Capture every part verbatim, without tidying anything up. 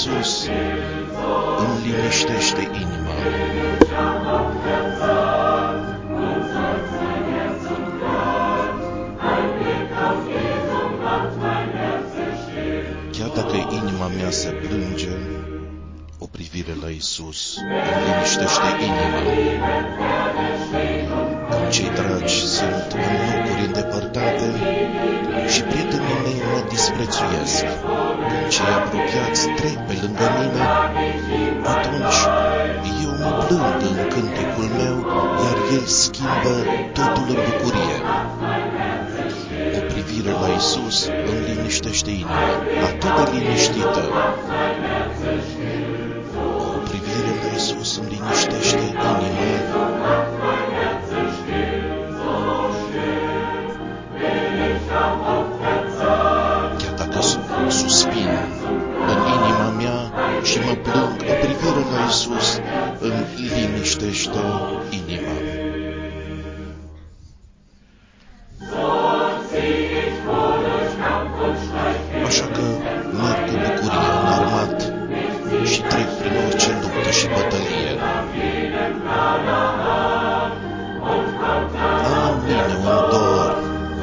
Iisus îmi liniștește inima. Chiar dacă inima mea se plânge, o privire la Iisus îmi liniștește inima. Când cei dragi sunt în locuri îndepărtate și prietenii mei mă disprețuiesc, când cei apropiați trec pe lângă mine, atunci eu mă plâng în cântecul meu, iar El schimbă totul în bucurie. O privire la Iisus îmi liniștește inima, atât de liniștită. O privire la Iisus îmi liniștește inima. Chiar dacă suspin în inima mea și mă plâng, o privire la Iisus îmi liniștește inima. Așa că merg cu bucurie înarmat și trec prin orice luptă și bătălie. Am în mine un dor,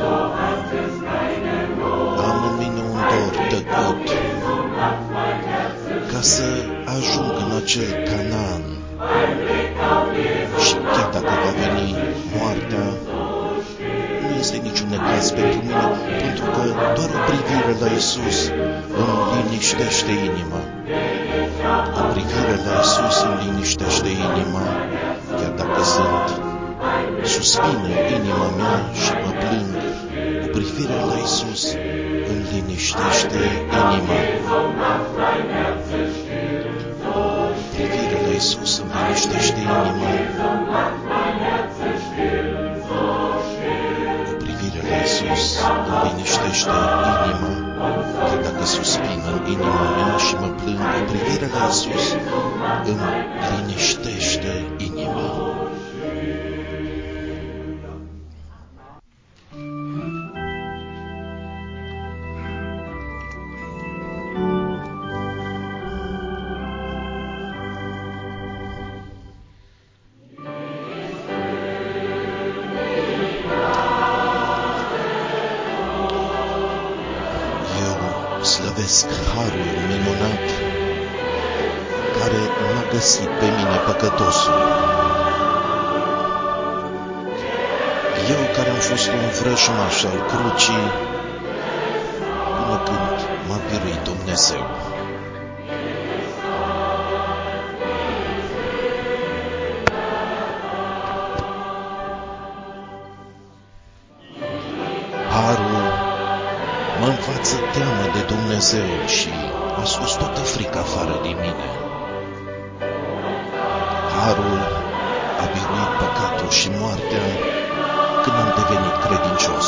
am în mine un dor tăcut, ca să ajung în acel Canaan. Și chiar dacă va veni moartea, nu este niciun necaz pentru mine, pentru că doar o privire la Iisus îmi liniștește inima. O privire la Iisus îmi liniștește inima, chiar dacă sunt suspin în inima mea și mă plâng. O privire la Iisus îmi liniștește inima. O privire la Iisus îmi liniștește inima. O privire la Iisus îmi liniștește inima, chiar dacă suspin în inima mea și mă plâng. O privire la Iisus îmi liniștește inima. Slăvesc harul minunat care m-a găsit pe mine păcătosul. Eu care am fost un vrăjmaș al crucii până când m-a biruit Dumnezeu. Harul mă învață teamă de Dumnezeu și a scos toată frica afară din mine. Harul a biruit păcatul și moartea când am devenit credincios.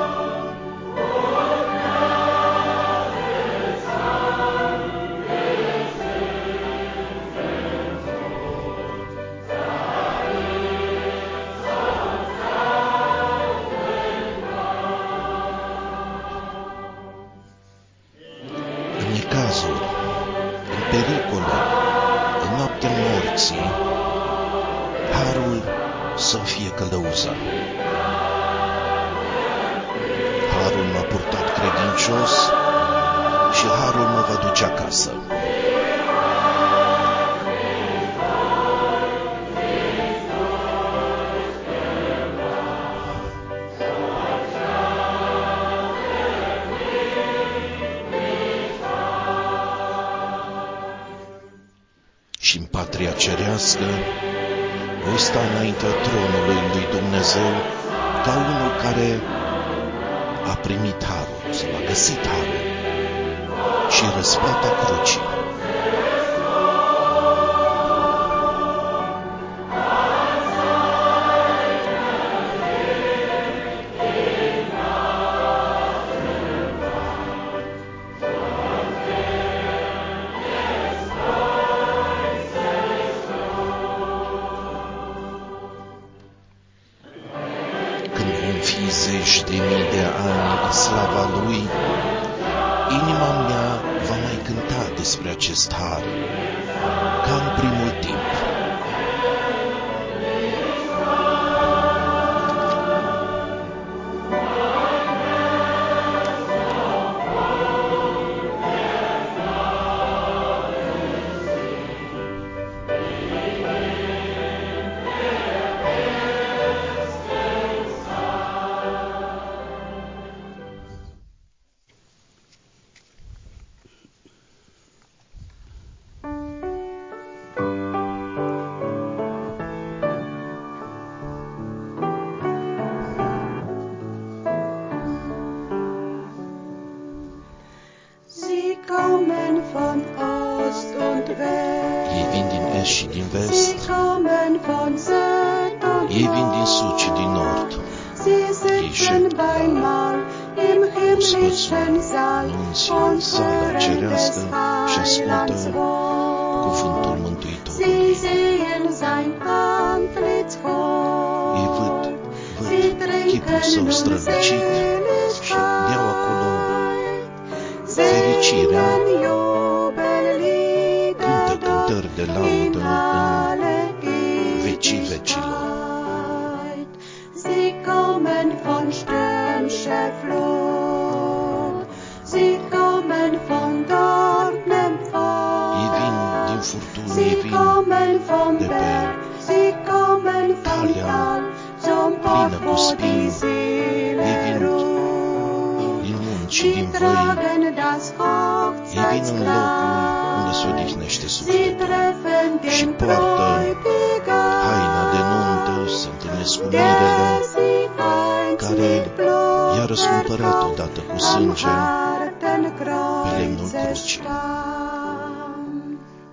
În pericole, în noaptea morții, harul să-mi fie călăuza. Harul m-a purtat credincios și harul mă va duce acasă. Și în patria cerească voi sta înaintea tronului lui Dumnezeu ca unul care a primit harul sau a găsit harul și răsplata crucii. Zeci de mii de ani în slava Lui, inima mea va mai cânta despre despre acest har, ca în primul timp. Ei vin din est și din vest, ei vin din sud și din nord. Ei șed la ospățul nunții în sala cerească și ascultă cuvântul Mântuitorului. Ei văd, văd chipul său strălucit și deau acolo fericirea, cântă cântări de laudă în vecii vecilor. Sie kommen von stürmischer Flut, sie kommen von dornem Pfad, Ei vin din furtuni, sie ei vin kommen vom de pe Berg, sie kommen vom calea Tal, zum Ort, plină cu wo die spini. Ei Seele vin ruht. din munți și Sie din văi, tragen das ei vin în locul unde se Hochzeitskleid, odihnește sie sufletul treffen și den poartă haina de Bräutigam, nuntă, se întâlnesc cu der mirele, sie einst care mit Blut i-a răscumpărat erkauft, odată cu am sânge harten pe lemnul Kreuze crucii. stand.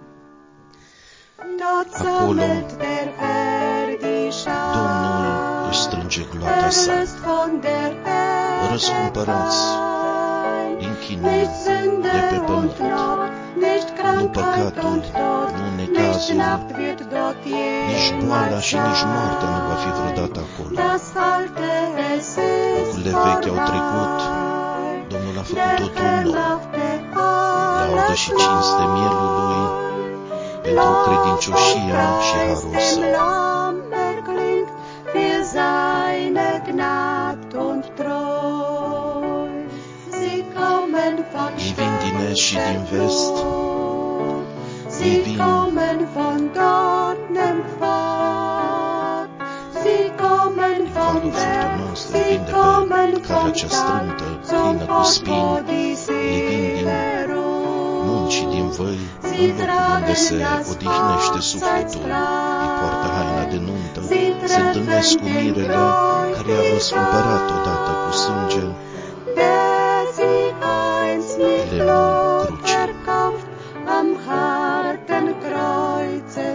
Dort Acolo sammelt der Herr die Domnul Schar, își strânge gloata sa. erlöst von der Erde Răscumpărați fein, din chinul nicht Sünde de pe und pământ. Not, nicht Nu Krankheit păcatul, und Tod, nu nicht necazul, Nacht wird dort nici boala jemals și nici moartea nu va fi sein. vreodată acolo. Das Alte, es ist Lucrurile vechi au trecut, vorbei. Domnul a Der făcut totul Herr nou. machte Laudă alles și cinste mielul lui pentru credincioșia și harul său. erklingt für seine Gnad und Treu. Sie kommen von Ei vin din est și din vest, Flut, ei sie vin kommen von dornem Pfad, sie kommen din vom valuri Berg, furtunoase, sie vin de kommen pe calea vom cea Tal, strâmtă, zum plină cu Ort, wo spini, die ei vin din Seele munți și din ruht. văi, Sie în locul unde tragen se das odihnește sufletul. Ei poartă haina de Hochzeitskleid, nuntă, sie se întâlnesc treffen cu den mirele care i-a răscumpărat odată cu sânge Bräutigam, der sie einst mit lemnul Blut crucii. erkauft, am harten Kreuze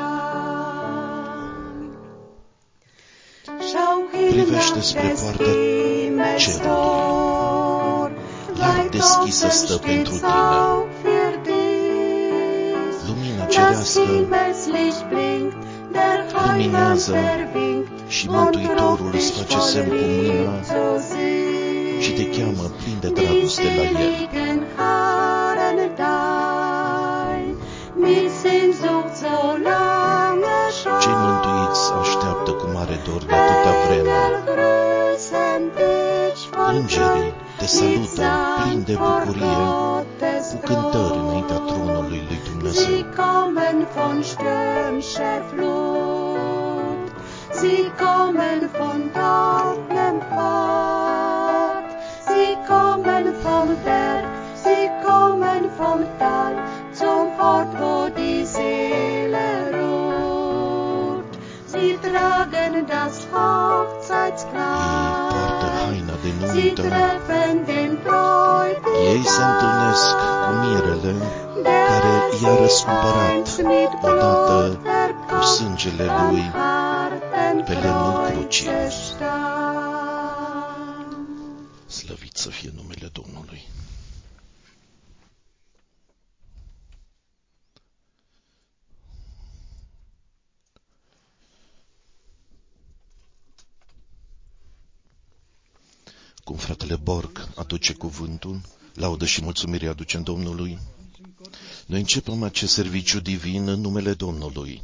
stand. Schau hin Privește nach spre des poarta Himmels cerului. Tor, Larg weit deschisă offen stă pentru steht's tine. auch für dich. Lumina Das cerească Himmelslicht blinkt, der Heiland luminează verwinkt, și und Mântuitorul ruft îți dich face voll semn cu mâna Lieb zu sich. și te cheamă plin de Die dragoste la El. seligen Haaren dein, mit Sehnsucht so lange schon. Cei mântuiți așteaptă cu mare dor de atâta vreme. Engel grüßen dich von Îngerii te Freud, mit salută plin de Sang vor bucurie, Gottes cu cântări Thron. înaintea tronului lui Dumnezeu. Sie kommen von stürmischer Flut, sie kommen von dornem Pfad, sie kommen vom Berg, sie kommen vom Tal, zum Ort, wo die Seele ruht. Sie tragen das Ei poartă Hochzeitskleid, haina de sie nuntă, treffen den Bräutigam, ei se întâlnesc cu mirele care der i-a sie răscumpărat einst mit odată Blut cu erkauft, sângele am lui harten pe lemnul crucii. Kreuze stand. Slăvit să fie numele Domnului. Cum fratele Borg aduce cuvântul, laudă și mulțumire aducem Domnului, Noi începem acest serviciu divin în numele Domnului.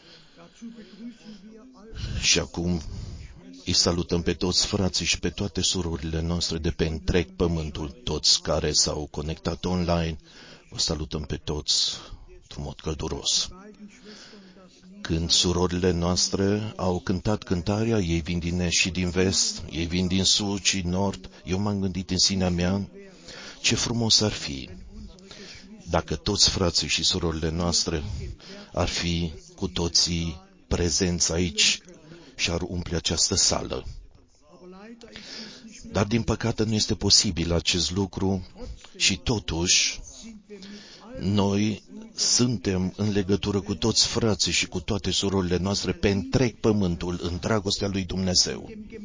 Și acum îi salutăm pe toți frații și pe toate surorile noastre de pe întreg pământul, toți care s-au conectat online. Vă salutăm pe toți într-un mod călduros. Când surorile noastre au cântat cântarea, ei vin din est și din vest, ei vin din sud și nord, eu m-am gândit în sinea mea, ce frumos ar fi dacă toți frații și surorile noastre ar fi cu toții prezenți aici și ar umple această sală. Dar din păcate nu este posibil acest lucru și totuși noi suntem în legătură cu toți frații și cu toate surorile noastre pe întreg pământul în dragostea lui Dumnezeu.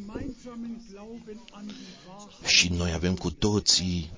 Și noi avem cu toții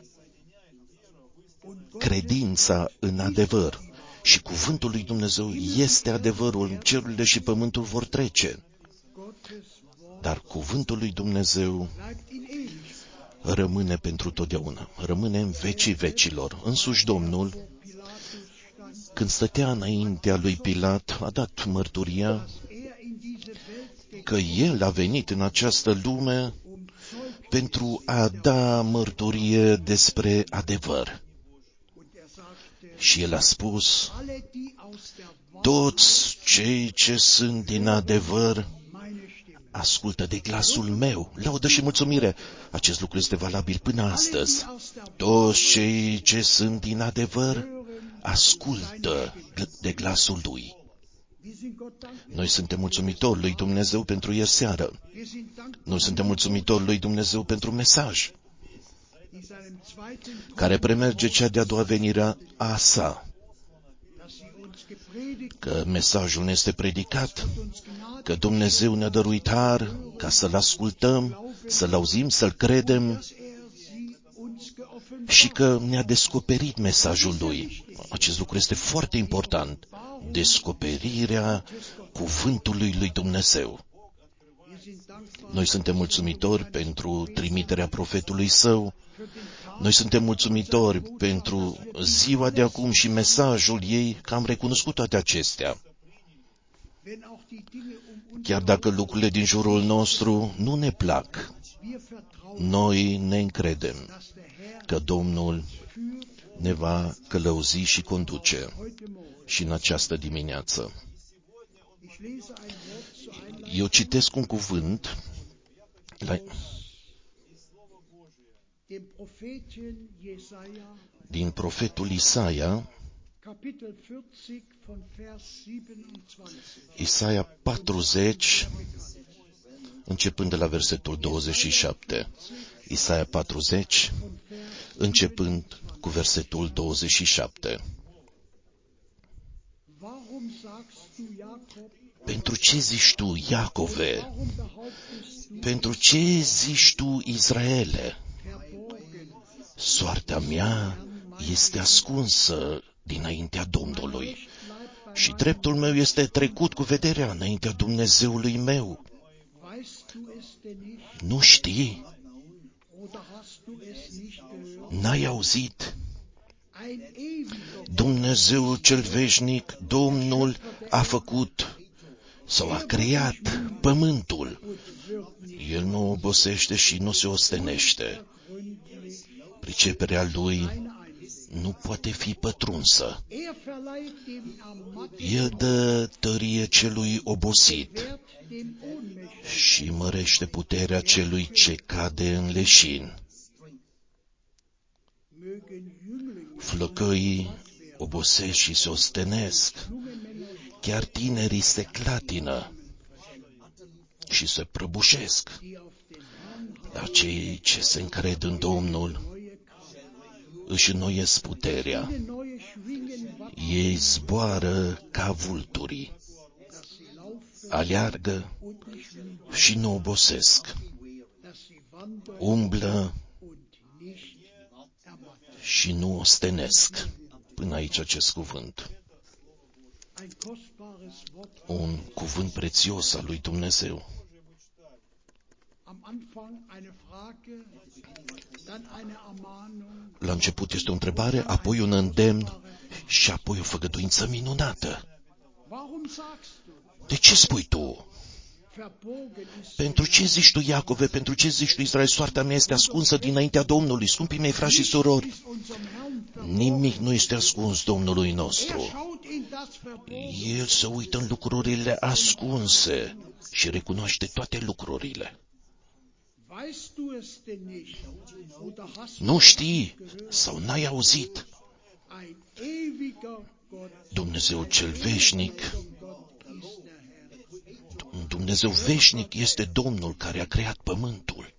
credința în adevăr. Și cuvântul lui Dumnezeu este adevărul, cerurile și pământul vor trece. Dar cuvântul lui Dumnezeu rămâne pentru totdeauna, rămâne în vecii vecilor. Însuși Domnul, când stătea înaintea lui Pilat, a dat mărturia că El a venit în această lume pentru a da mărturie despre adevăr. Și El a spus, toți cei ce sunt din adevăr ascultă de glasul meu. Laudă și mulțumire. Acest lucru este valabil până astăzi. Toți cei ce sunt din adevăr ascultă de glasul lui. Noi suntem mulțumitori lui Dumnezeu pentru ieri seară. Noi suntem mulțumitori lui Dumnezeu pentru mesaj, care premerge cea de-a doua venire a sa. Că mesajul ne este predicat, că Dumnezeu ne-a dăruit har ca să-L ascultăm, să-L auzim, să-L credem și că ne-a descoperit mesajul Lui. Acest lucru este foarte important. Descoperirea cuvântului lui Dumnezeu. Noi suntem mulțumitori pentru trimiterea profetului Său. Noi suntem mulțumitori pentru ziua de acum și mesajul ei, că am recunoscut toate acestea. Chiar dacă lucrurile din jurul nostru nu ne plac, noi ne încredem că Domnul ne va călăuzi și conduce și în această dimineață. Eu citesc un cuvânt la... din profetul Isaia, Isaia patruzeci, începând de la versetul douăzeci și șapte. Isaia patruzeci, începând cu versetul douăzeci și șapte. Pentru ce zici tu, Iacove? Pentru ce zici tu, Israele? Soarta mea este ascunsă dinaintea Domnului și dreptul meu este trecut cu vederea înaintea Dumnezeului meu. Nu știi? N-ai auzit? Dumnezeul cel veșnic, Domnul a făcut sau a creat pământul. El nu obosește și nu se ostenește. Priceperea lui nu poate fi pătrunsă. El dă tărie celui obosit și mărește puterea celui ce cade în leșin. Flăcăii obosesc și se ostenesc, chiar tinerii se clatină și se prăbușesc. Dar cei ce se încred în Domnul își înnoiesc puterea. Ei zboară ca vulturii, aleargă și nu obosesc, umblă și nu ostenesc. Până aici acest cuvânt. Un cuvânt prețios al lui Dumnezeu. La început este o întrebare, apoi un îndemn și apoi o făgăduință minunată. De ce spui tu? Pentru ce zici tu, Iacove, pentru ce zici tu, Israel, soarta mea este ascunsă dinaintea Domnului? Scumpii mei frați și surori, nimic nu este ascuns Domnului nostru. El se uită în lucrurile ascunse și recunoaște toate lucrurile. Nu știi sau n-ai auzit? Dumnezeu cel veșnic, Dumnezeu veșnic este Domnul care a creat pământul.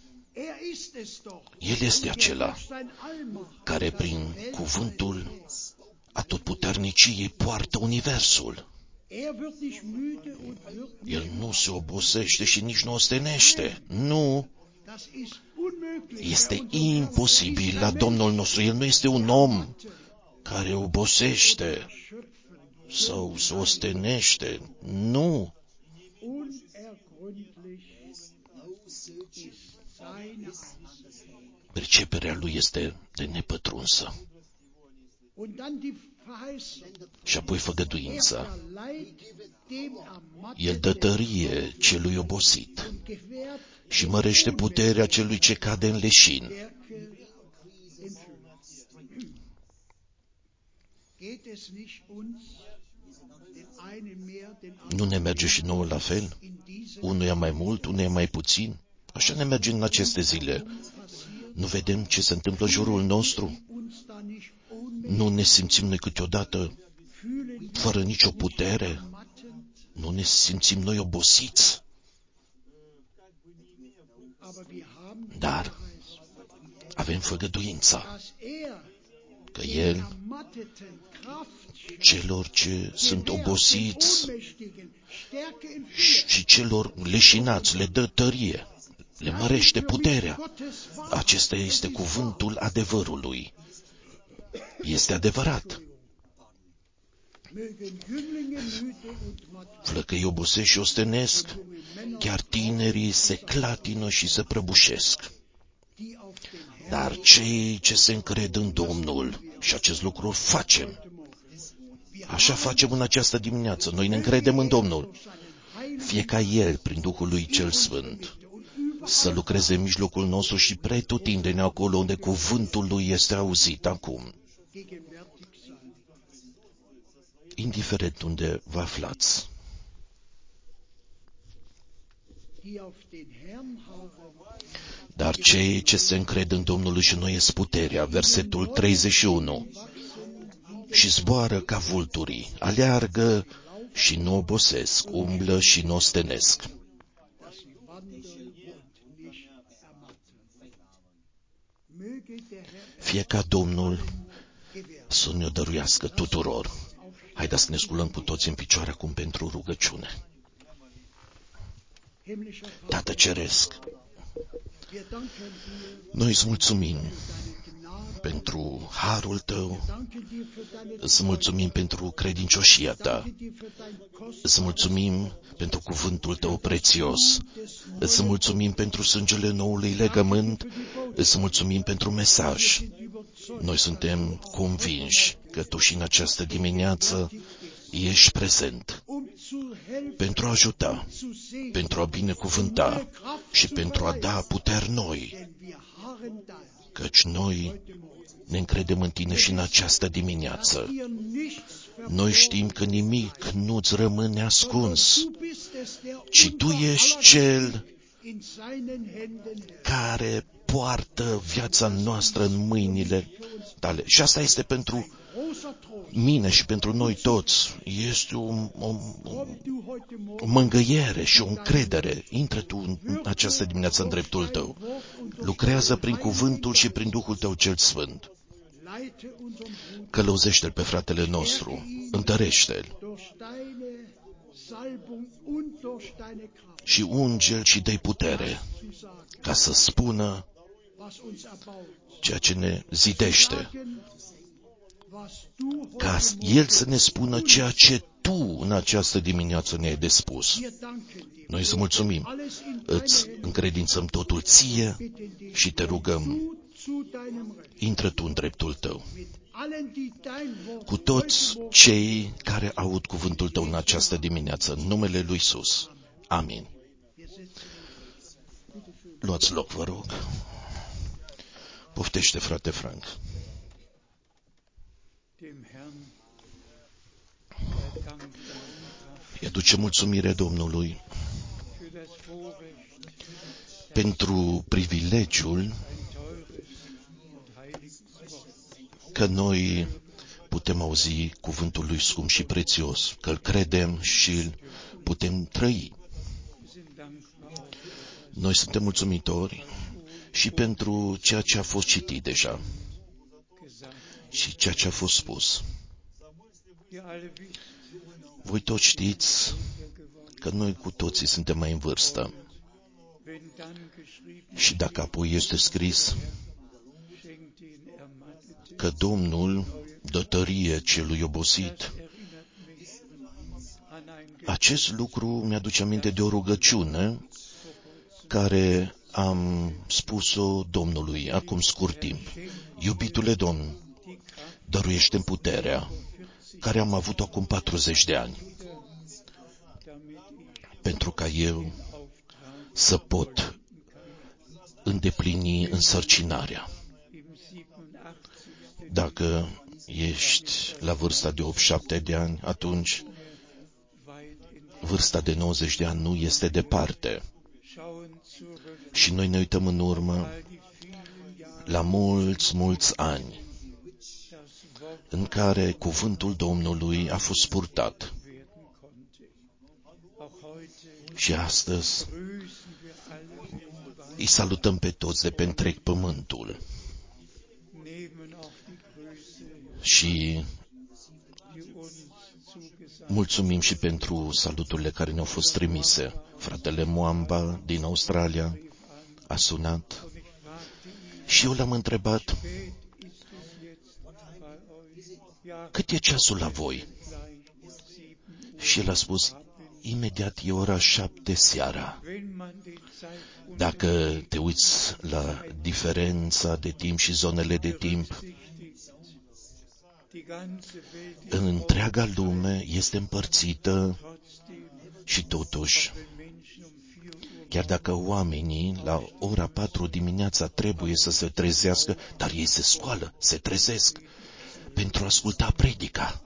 El este acela care prin cuvântul atotputerniciei poartă universul. El nu se obosește și nici nu ostenește. Nu. Este imposibil la Domnul nostru. El nu este un om care obosește sau se ostenește. Nu. Perceperea lui este de nepătrunsă. Și apoi făgăduința. El dă tărie celui obosit și mărește puterea celui ce cade în leșin. Nu ne merge și nouă la fel? Unuia mai mult, unuia mai puțin? Așa ne merge în aceste zile. Nu vedem ce se întâmplă în jurul nostru? Nu ne simțim noi câteodată fără nicio putere? Nu ne simțim noi obosiți? Dar avem făgăduința că El, celor ce sunt obosiți și celor leșinați, le dă tărie, le mărește puterea. Acesta este cuvântul adevărului. Este adevărat. Flăcăi obosesc și ostenesc, chiar tinerii se clatină și se prăbușesc. Dar cei ce se încred în Domnul, și acest lucru facem, așa facem în această dimineață, noi ne încredem în Domnul, fie ca El, prin Duhul lui cel Sfânt, să lucreze în mijlocul nostru și pretutindeni acolo unde cuvântul Lui este auzit acum. Indiferent unde vă aflați. Dar cei ce se încred în Domnul își înnoiesc puterea, versetul treizeci și unu, și zboară ca vulturii, aleargă și nu obosesc, umblă și nu ostenesc. Fie ca Domnul să ne-o dăruiască tuturor. Haideți să ne sculăm cu toți în picioare acum pentru rugăciune. Tată Ceresc, noi îți mulțumim pentru harul Tău, îți mulțumim pentru credincioșia Ta, îți mulțumim pentru cuvântul Tău prețios, îți mulțumim pentru sângele noului legământ, îți mulțumim pentru mesaj. Noi suntem convinși că Tu și în această dimineață ești prezent pentru a ajuta, pentru a binecuvânta și pentru a da puteri noi, căci noi ne încredem în Tine și în această dimineață. Noi știm că nimic nu-ți rămâne ascuns, ci Tu ești Cel care poartă viața noastră în mâinile Tale. Și asta este pentru mine și pentru noi toți. Este o, o, o mângâiere și o încredere. Intră Tu în această dimineață în dreptul Tău. Lucrează prin cuvântul și prin Duhul Tău cel Sfânt. Călăuzește-l pe fratele nostru, întărește-l și unge-l și dă-i putere ca să spună ceea ce ne zidește, ca El să ne spună ceea ce Tu în această dimineață ne-ai de spus. Noi să mulțumim, îți încredințăm totul Ție și Te rugăm, intră Tu în dreptul Tău. cu toți cei care aud cuvântul tău în această dimineață, în numele lui Iisus. Amin. Luați loc, vă rog. Poftește, frate Frank. Îi aduce mulțumire Domnului pentru privilegiul că noi putem auzi cuvântul lui scump și prețios, că îl credem și îl putem trăi. Noi suntem mulțumitori și pentru ceea ce a fost citit deja și ceea ce a fost spus. Voi toți știți că noi cu toții suntem mai în vârstă. Și dacă apoi este scris că Domnul dă tărie celui obosit, acest lucru mi-aduce aminte de o rugăciune care am spus-o Domnului acum scurt timp. Iubitule Domn, dăruiește-mi puterea care am avut acum patruzeci de ani, pentru ca eu să pot îndeplini însărcinarea. Dacă ești la vârsta de optzeci și șapte de ani, atunci vârsta de nouăzeci de ani nu este departe. Și noi ne uităm în urmă la mulți, mulți ani în care cuvântul Domnului a fost purtat. Și astăzi îi salutăm pe toți de pe întreg pământul. Și mulțumim și pentru saluturile care ne-au fost trimise. Fratele Moamba din Australia a sunat și eu l-am întrebat: cât e ceasul la voi? Și el a spus: imediat e ora șapte seara. Dacă te uiți la diferența de timp și zonele de timp, în întreaga lume este împărțită și totuși, chiar dacă oamenii la ora patru dimineața trebuie să se trezească, dar ei se scoală, se trezesc pentru a asculta predica.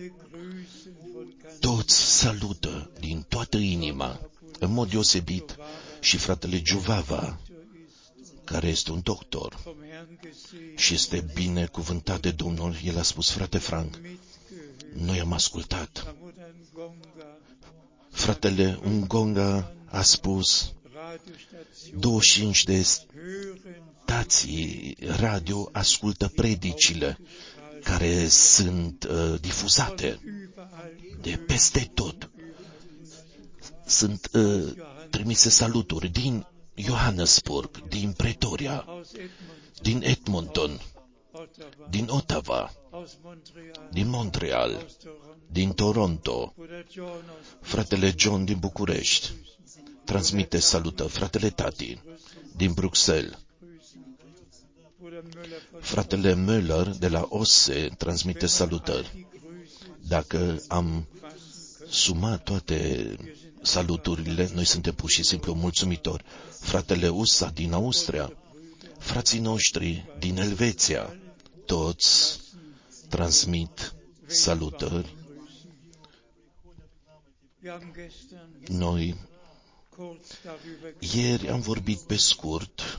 Toți salută din toată inima, în mod deosebit și fratele Giuvava, care este un doctor și este binecuvântat de Domnul. El a spus: frate Frank, noi am ascultat. Fratele Ungonga a spus: douăzeci și cinci de stații radio ascultă predicile care sunt uh, difuzate de peste tot. Sunt uh, trimise saluturi din Johannesburg, din Pretoria, din Edmonton, din Ottawa, din Montreal, din Toronto. Fratele John din București transmite salută. Fratele Tati din Bruxelles. Fratele Müller de la O S E transmite salutări. Dacă am sumat toate saluturile, noi suntem pur și simplu mulțumitori. Fratele Usa din Austria, frații noștri din Elveția, toți transmit salutări. Noi ieri am vorbit pe scurt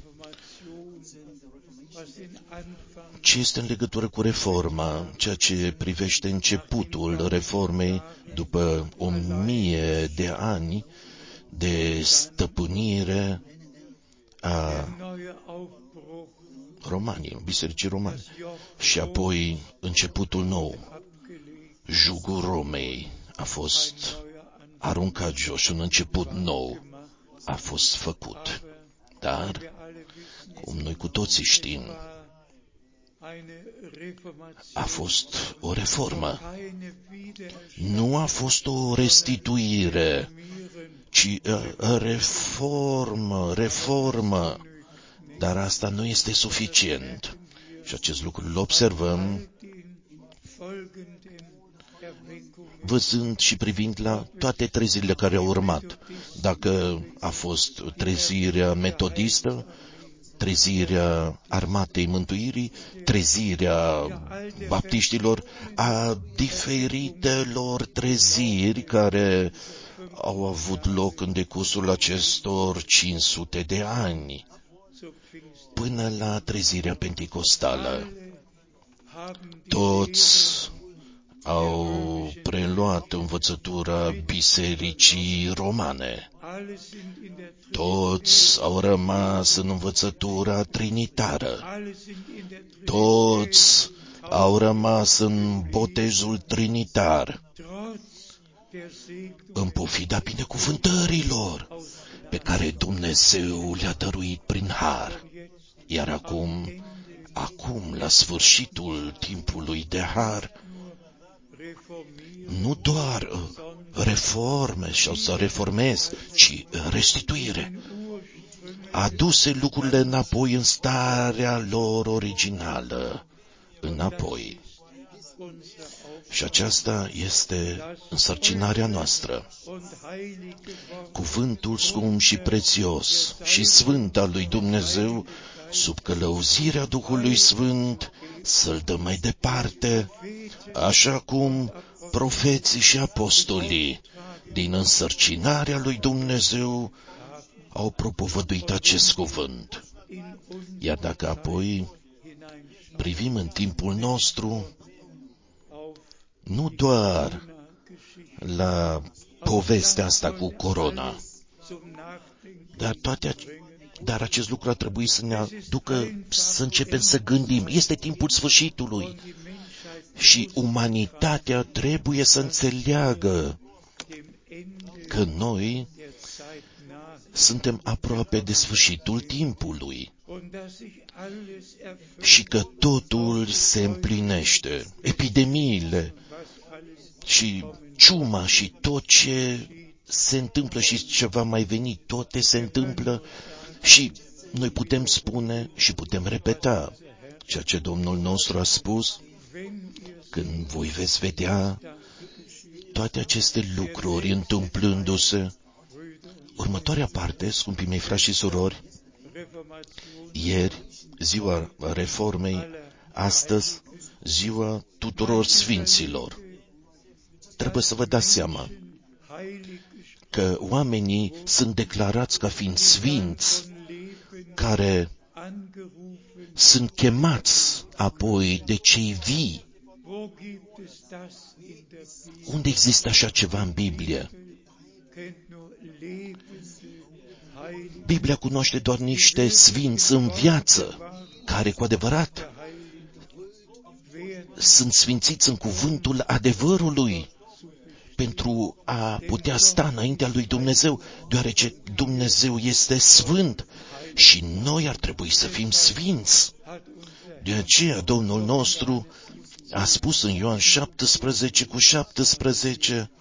ce este în legătură cu reforma, ceea ce privește începutul reformei după o mie de ani de stăpânire a Romaniei, Bisericii Romane, și apoi începutul nou. Jugul Romei a fost aruncat jos și un început nou a fost făcut. Dar, cum noi cu toții știm, a fost o reformă. Nu a fost o restituire, ci uh, reformă, reformă. Dar asta nu este suficient. Și acest lucru îl observăm văzând și privind la toate trezirile care au urmat. Dacă a fost trezirea metodistă, trezirea Armatei Mântuirii, trezirea baptiștilor, a diferitelor treziri care au avut loc în decursul acestor cinci sute de ani, până la trezirea penticostală. Toți au preluat învățătura bisericii romane. Toți au rămas în învățătura trinitară. Toți au rămas în botezul trinitar, în pofida binecuvântărilor pe care Dumnezeu le-a dăruit prin har. Iar acum, acum, la sfârșitul timpului de har, nu doar reforme sau să reformez, ci restituire. Aduse lucrurile înapoi în starea lor originală, înapoi. Și aceasta este însărcinarea noastră. Cuvântul scump și prețios și sfânt al lui Dumnezeu, sub călăuzirea Duhului Sfânt, să-l dăm mai departe, așa cum profeții și apostolii, din însărcinarea lui Dumnezeu, au propovăduit acest cuvânt. Iar dacă apoi privim în timpul nostru, nu doar la povestea asta cu corona, dar toate Dar acest lucru ar trebui să ne aducă să începem să gândim. Este timpul sfârșitului și umanitatea trebuie să înțeleagă că noi suntem aproape de sfârșitul timpului și că totul se împlinește. Epidemiile și ciuma și tot ce se întâmplă și ce va mai veni, toate se întâmplă. Și noi putem spune și putem repeta ceea ce Domnul nostru a spus: când voi veți vedea toate aceste lucruri întâmplându-se. Următoarea parte, scumpii mei frați și surori, ieri, ziua reformei, astăzi, ziua tuturor sfinților. Trebuie să vă dați seama că oamenii sunt declarați ca fiind sfinți, care sunt chemați apoi de cei vii. Unde există așa ceva în Biblie? Biblia cunoaște doar niște sfinți în viață, care cu adevărat sunt sfințiți în cuvântul adevărului, pentru a putea sta înaintea lui Dumnezeu, deoarece Dumnezeu este sfânt și noi ar trebui să fim sfinți. De aceea Domnul nostru a spus în Ioan șaptesprezece cu șaptesprezece,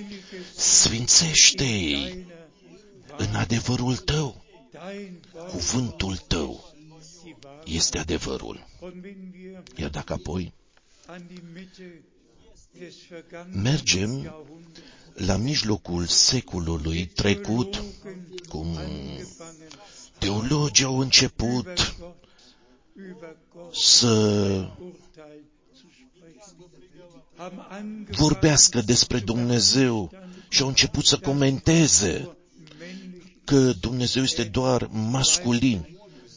sfințește-i în adevărul tău, cuvântul tău este adevărul. Iar dacă apoi mergem la mijlocul secolului trecut, cum teologii au început să vorbească despre Dumnezeu și au început să comenteze că Dumnezeu este doar masculin,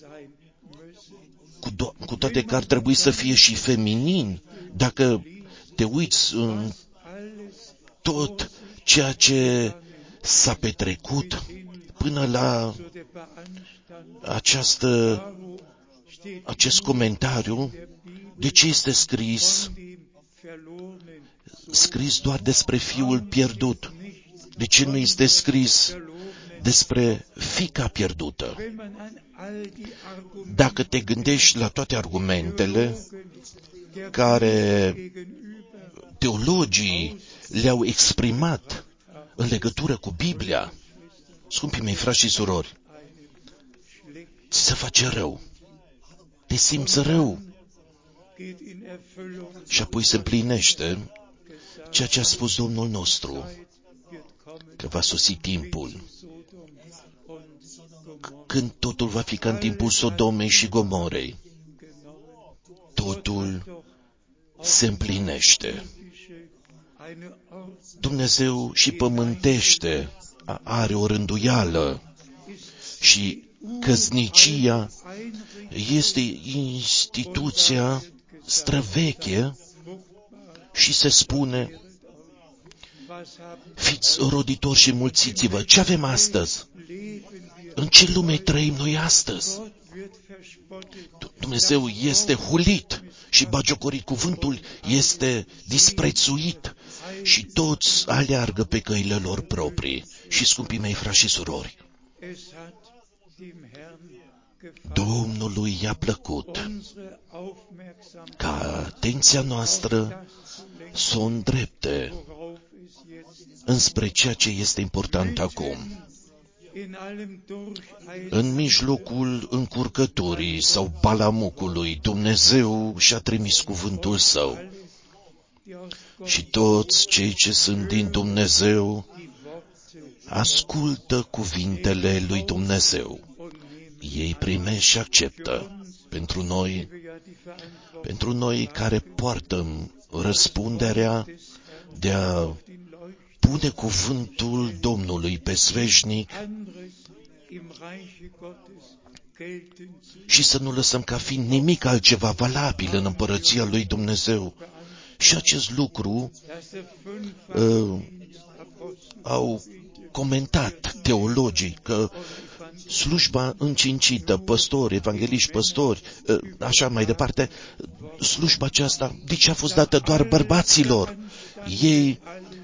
cu, do- cu toate că ar trebui să fie și feminin. Dacă te uiți în tot ceea ce s-a petrecut până la această, acest comentariu, de ce este scris? Scris doar despre fiul pierdut. De ce nu este scris despre fiica pierdută? Dacă te gândești la toate argumentele care teologii le-au exprimat în legătură cu Biblia, scumpii mei frați și surori, ți se face rău, te simți rău și apoi se împlinește ceea ce a spus Domnul nostru, că va sosi timpul când totul va fi ca în timpul Sodomei și Gomorei. Totul se împlinește. Dumnezeu și pământește are o rânduială și căsnicia este instituția străveche și se spune: fiți roditori și mulțiți-vă. Ce avem astăzi? În ce lume trăim noi astăzi? Dumnezeu este hulit și bagiocorit, cuvântul este disprețuit și toți aleargă pe căile lor proprii. Și, scumpii mei frați și surori, Domnului i-a plăcut ca atenția noastră să o îndrepte înspre ceea ce este important acum. În mijlocul încurcăturii sau balamucului, Dumnezeu și-a trimis cuvântul Său. Și toți cei ce sunt din Dumnezeu ascultă cuvintele lui Dumnezeu. Ei primesc și acceptă. Pentru noi, pentru noi care poartăm răspunderea de a pune cuvântul Domnului pe sfeșnic și să nu lăsăm ca fiind nimic altceva valabil în împărăția lui Dumnezeu. Și acest lucru uh, au comentat teologii, că slujba încincită, păstori, evangeliști, păstori, uh, așa mai departe, slujba aceasta, de ce a fost dată doar bărbaților? Ei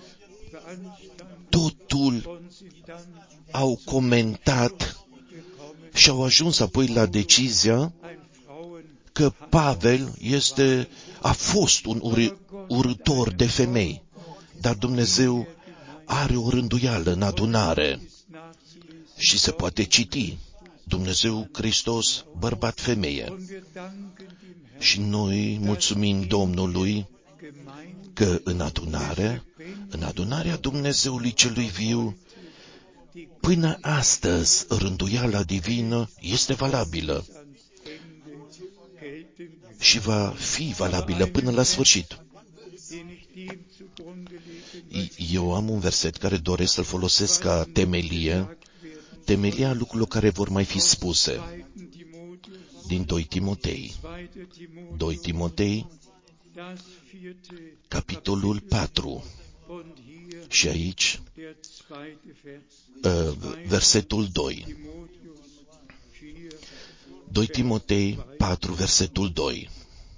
totul au comentat și au ajuns apoi la decizia că Pavel este, a fost un ur, urător de femei, dar Dumnezeu are o rânduială în adunare și se poate citi: Dumnezeu Hristos, bărbat-femeie. Și noi mulțumim Domnului că în adunare, în adunarea Dumnezeului celui viu, până astăzi rânduiala divină este valabilă și va fi valabilă până la sfârșit. Eu am un verset care doresc să-l folosesc ca temelie, temelia lucrurilor care vor mai fi spuse. Din doi Timotei. doi Timotei, capitolul patru. Și aici, versetul doi. doi Timotei patru, versetul doi.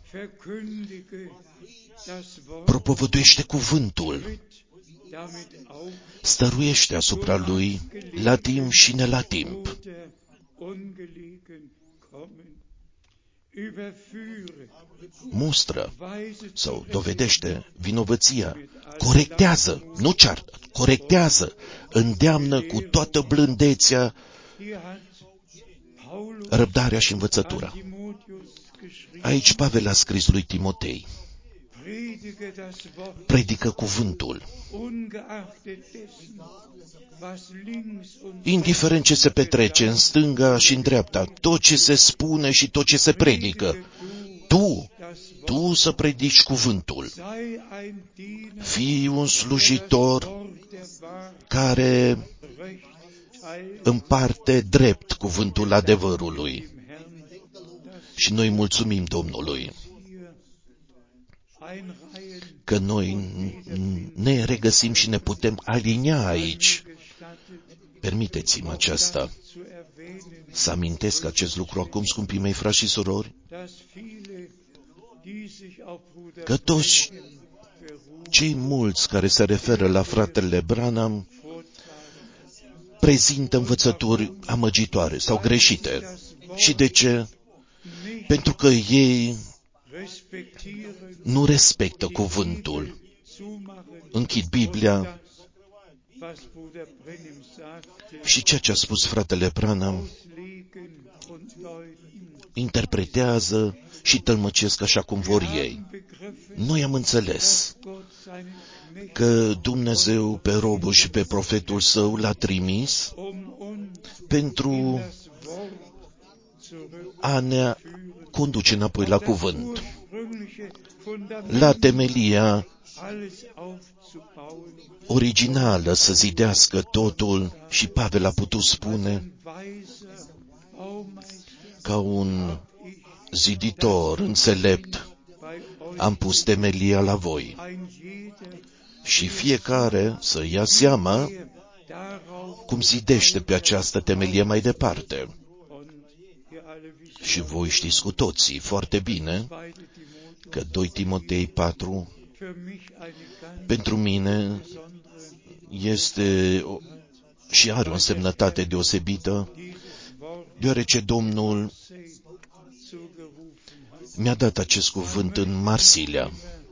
Propovăduiește cuvântul, stăruiește asupra lui la timp și ne la timp. Mustră sau dovedește vinovăția, corectează, nu ceartă, corectează, îndeamnă cu toată blândețea, răbdarea și învățătura. Aici Pavel a scris lui Timotei: predică cuvântul, indiferent ce se petrece în stânga și în dreapta, tot ce se spune și tot ce se predică, tu, tu să predici cuvântul. Fii un slujitor care împarte drept cuvântul adevărului. Și noi mulțumim Domnului că noi ne regăsim și ne putem alinia aici. Permiteți-mi aceasta să amintesc acest lucru acum, scumpii mei frați și surori, că toți cei mulți care se referă la fratele Branham prezintă învățături amăgitoare sau greșite. Și de ce? Pentru că ei nu respectă cuvântul. Închid Biblia Și ceea ce a spus fratele Branham interpretează și tălmăcesc așa cum vor ei. Noi am înțeles că Dumnezeu pe robul și pe profetul său l-a trimis pentru a ne conduce înapoi la cuvânt, la temelia originală, să zidească totul. Și Pavel a putut spune: ca un ziditor înțelept am pus temelia la voi. Și fiecare să ia seama cum zidește pe această temelie mai departe. Și voi știți cu toții foarte bine că doi Timotei patru pentru mine este și are o însemnătate deosebită, deoarece Domnul mi-a dat acest cuvânt în Marsilia.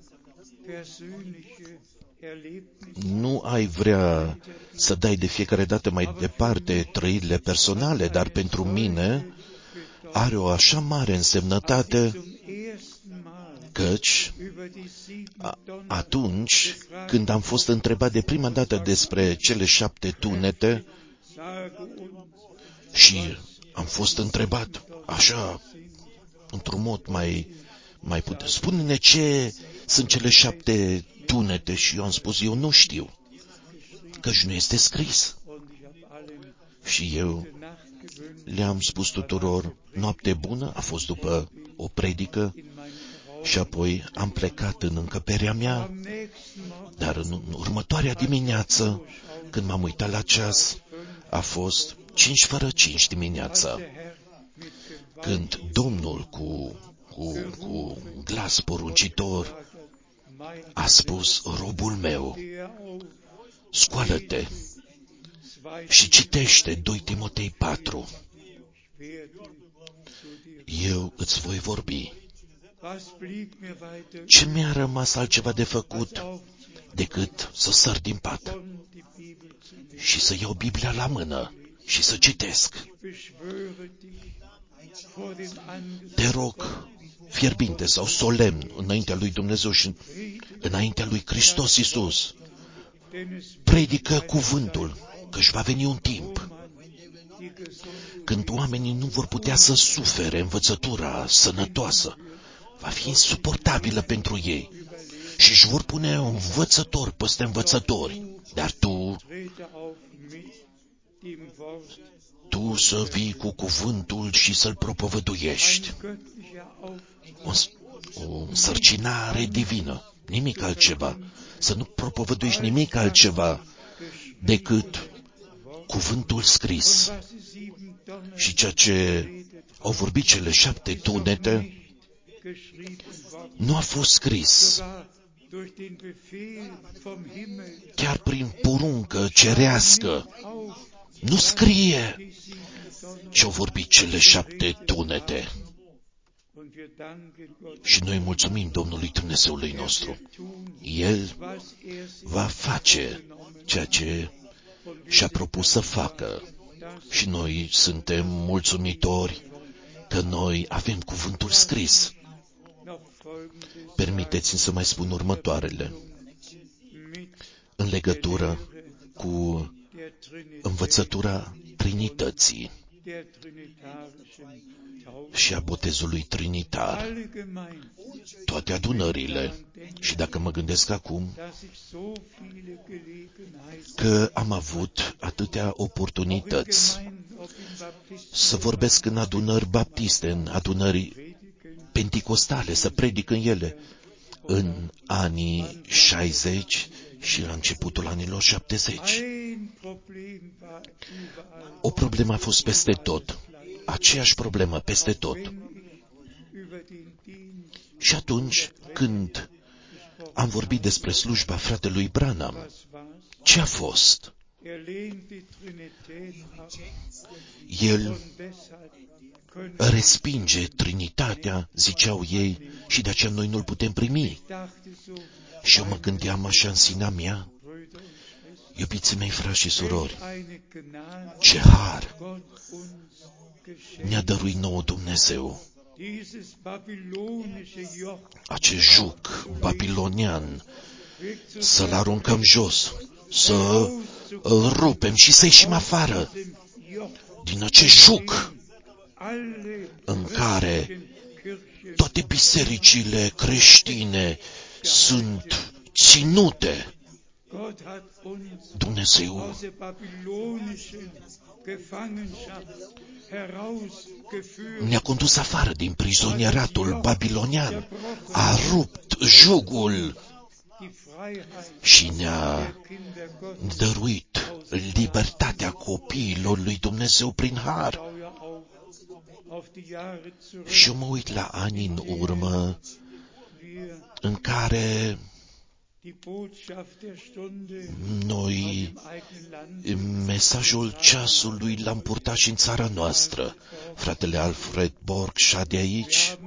Nu ai vrea să dai de fiecare dată mai departe trăirile personale, dar pentru mine are o așa mare însemnătate, căci a, atunci când am fost întrebat de prima dată despre cele șapte tunete și am fost întrebat așa, într-un mod mai, mai puternic, spune-ne ce sunt cele șapte tunete, și eu am spus, eu nu știu, căci nu este scris. Și eu le-am spus tuturor, noapte bună, a fost după o predică, și apoi am plecat în încăperea mea, dar în următoarea dimineață, când m-am uitat la ceas, a fost cinci fără cinci dimineața, când Domnul cu, cu, cu glas poruncitor a spus: robul meu, scoală-te și citește doi Timotei patru. Eu îți voi vorbi. Ce mi-a rămas altceva de făcut decât să sar din pat și să iau Biblia la mână și să citesc? Te rog, fierbinte sau solemn, înaintea lui Dumnezeu și înaintea lui Hristos Iisus, predică cuvântul, că-și va veni un timp când oamenii nu vor putea să sufere învățătura sănătoasă. Va fi insuportabilă pentru ei și își vor pune învățători peste învățători. Dar tu, tu să vii cu cuvântul și să-l propovăduiești. O, o însărcinare divină, nimic altceva. Să nu propovăduiești nimic altceva decât cuvântul scris. Și ceea ce au vorbit cele șapte tunete nu a fost scris. Chiar prin poruncă cerească nu scrie ce au vorbit cele șapte tunete. Și noi mulțumim Domnului Dumnezeului nostru. El va face ceea ce și-a propus să facă. Și noi suntem mulțumitori că noi avem cuvântul scris. Permiteți-mi să mai spun următoarele. În legătură cu învățătura Trinității și a botezului trinitar, toate adunările, și dacă mă gândesc acum că am avut atâtea oportunități să vorbesc în adunări baptiste, în adunări penticostale, să predic în ele, în anii șaizeci și la începutul anilor șaptezeci. O problemă a fost peste tot, aceeași problemă peste tot. Și atunci când am vorbit despre slujba fratelui Branham, ce a fost? El respinge Trinitatea, ziceau ei, și de aceea noi nu-l putem primi. Și eu mă gândeam așa în sinea mea, Iubiții mei, frați și surori, ce har ne-a dăruit nouă Dumnezeu. Acest juc babilonian, să-l aruncăm jos, să îl rupem și să ieșim afară din acest juc în care toate bisericile creștine sunt ținute. Dumnezeu ne-a condus afară din prizonieratul babilonian, a rupt jugul și ne-a dăruit libertatea copiilor lui Dumnezeu prin har. Și eu mă uit la ani în urmă în care noi mesajul ceasului l-am purtat și în țara noastră. Fratele Alfred Borg și de aici.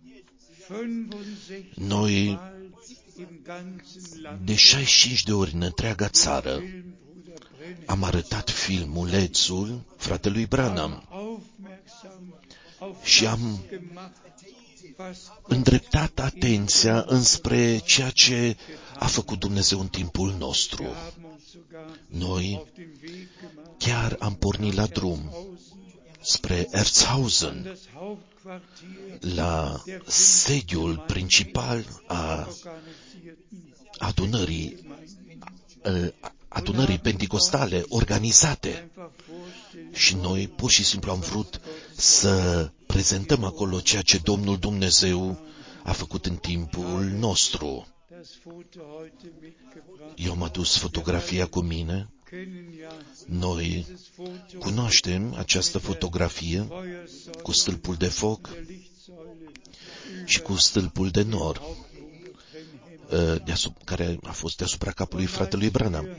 Noi de șaizeci și cinci de ori în întreaga țară am arătat filmulețul fratelui Branham și am îndreptat atenția înspre ceea ce a făcut Dumnezeu în timpul nostru. Noi chiar am pornit la drum spre Erzhausen, la sediul principal a adunării, adunării penticostale organizate. Și noi pur și simplu am vrut să prezentăm acolo ceea ce Domnul Dumnezeu a făcut în timpul nostru. Eu am adus fotografia cu mine. Noi cunoaștem această fotografie cu stâlpul de foc și cu stâlpul de nor, care a fost deasupra capului fratelui Branham.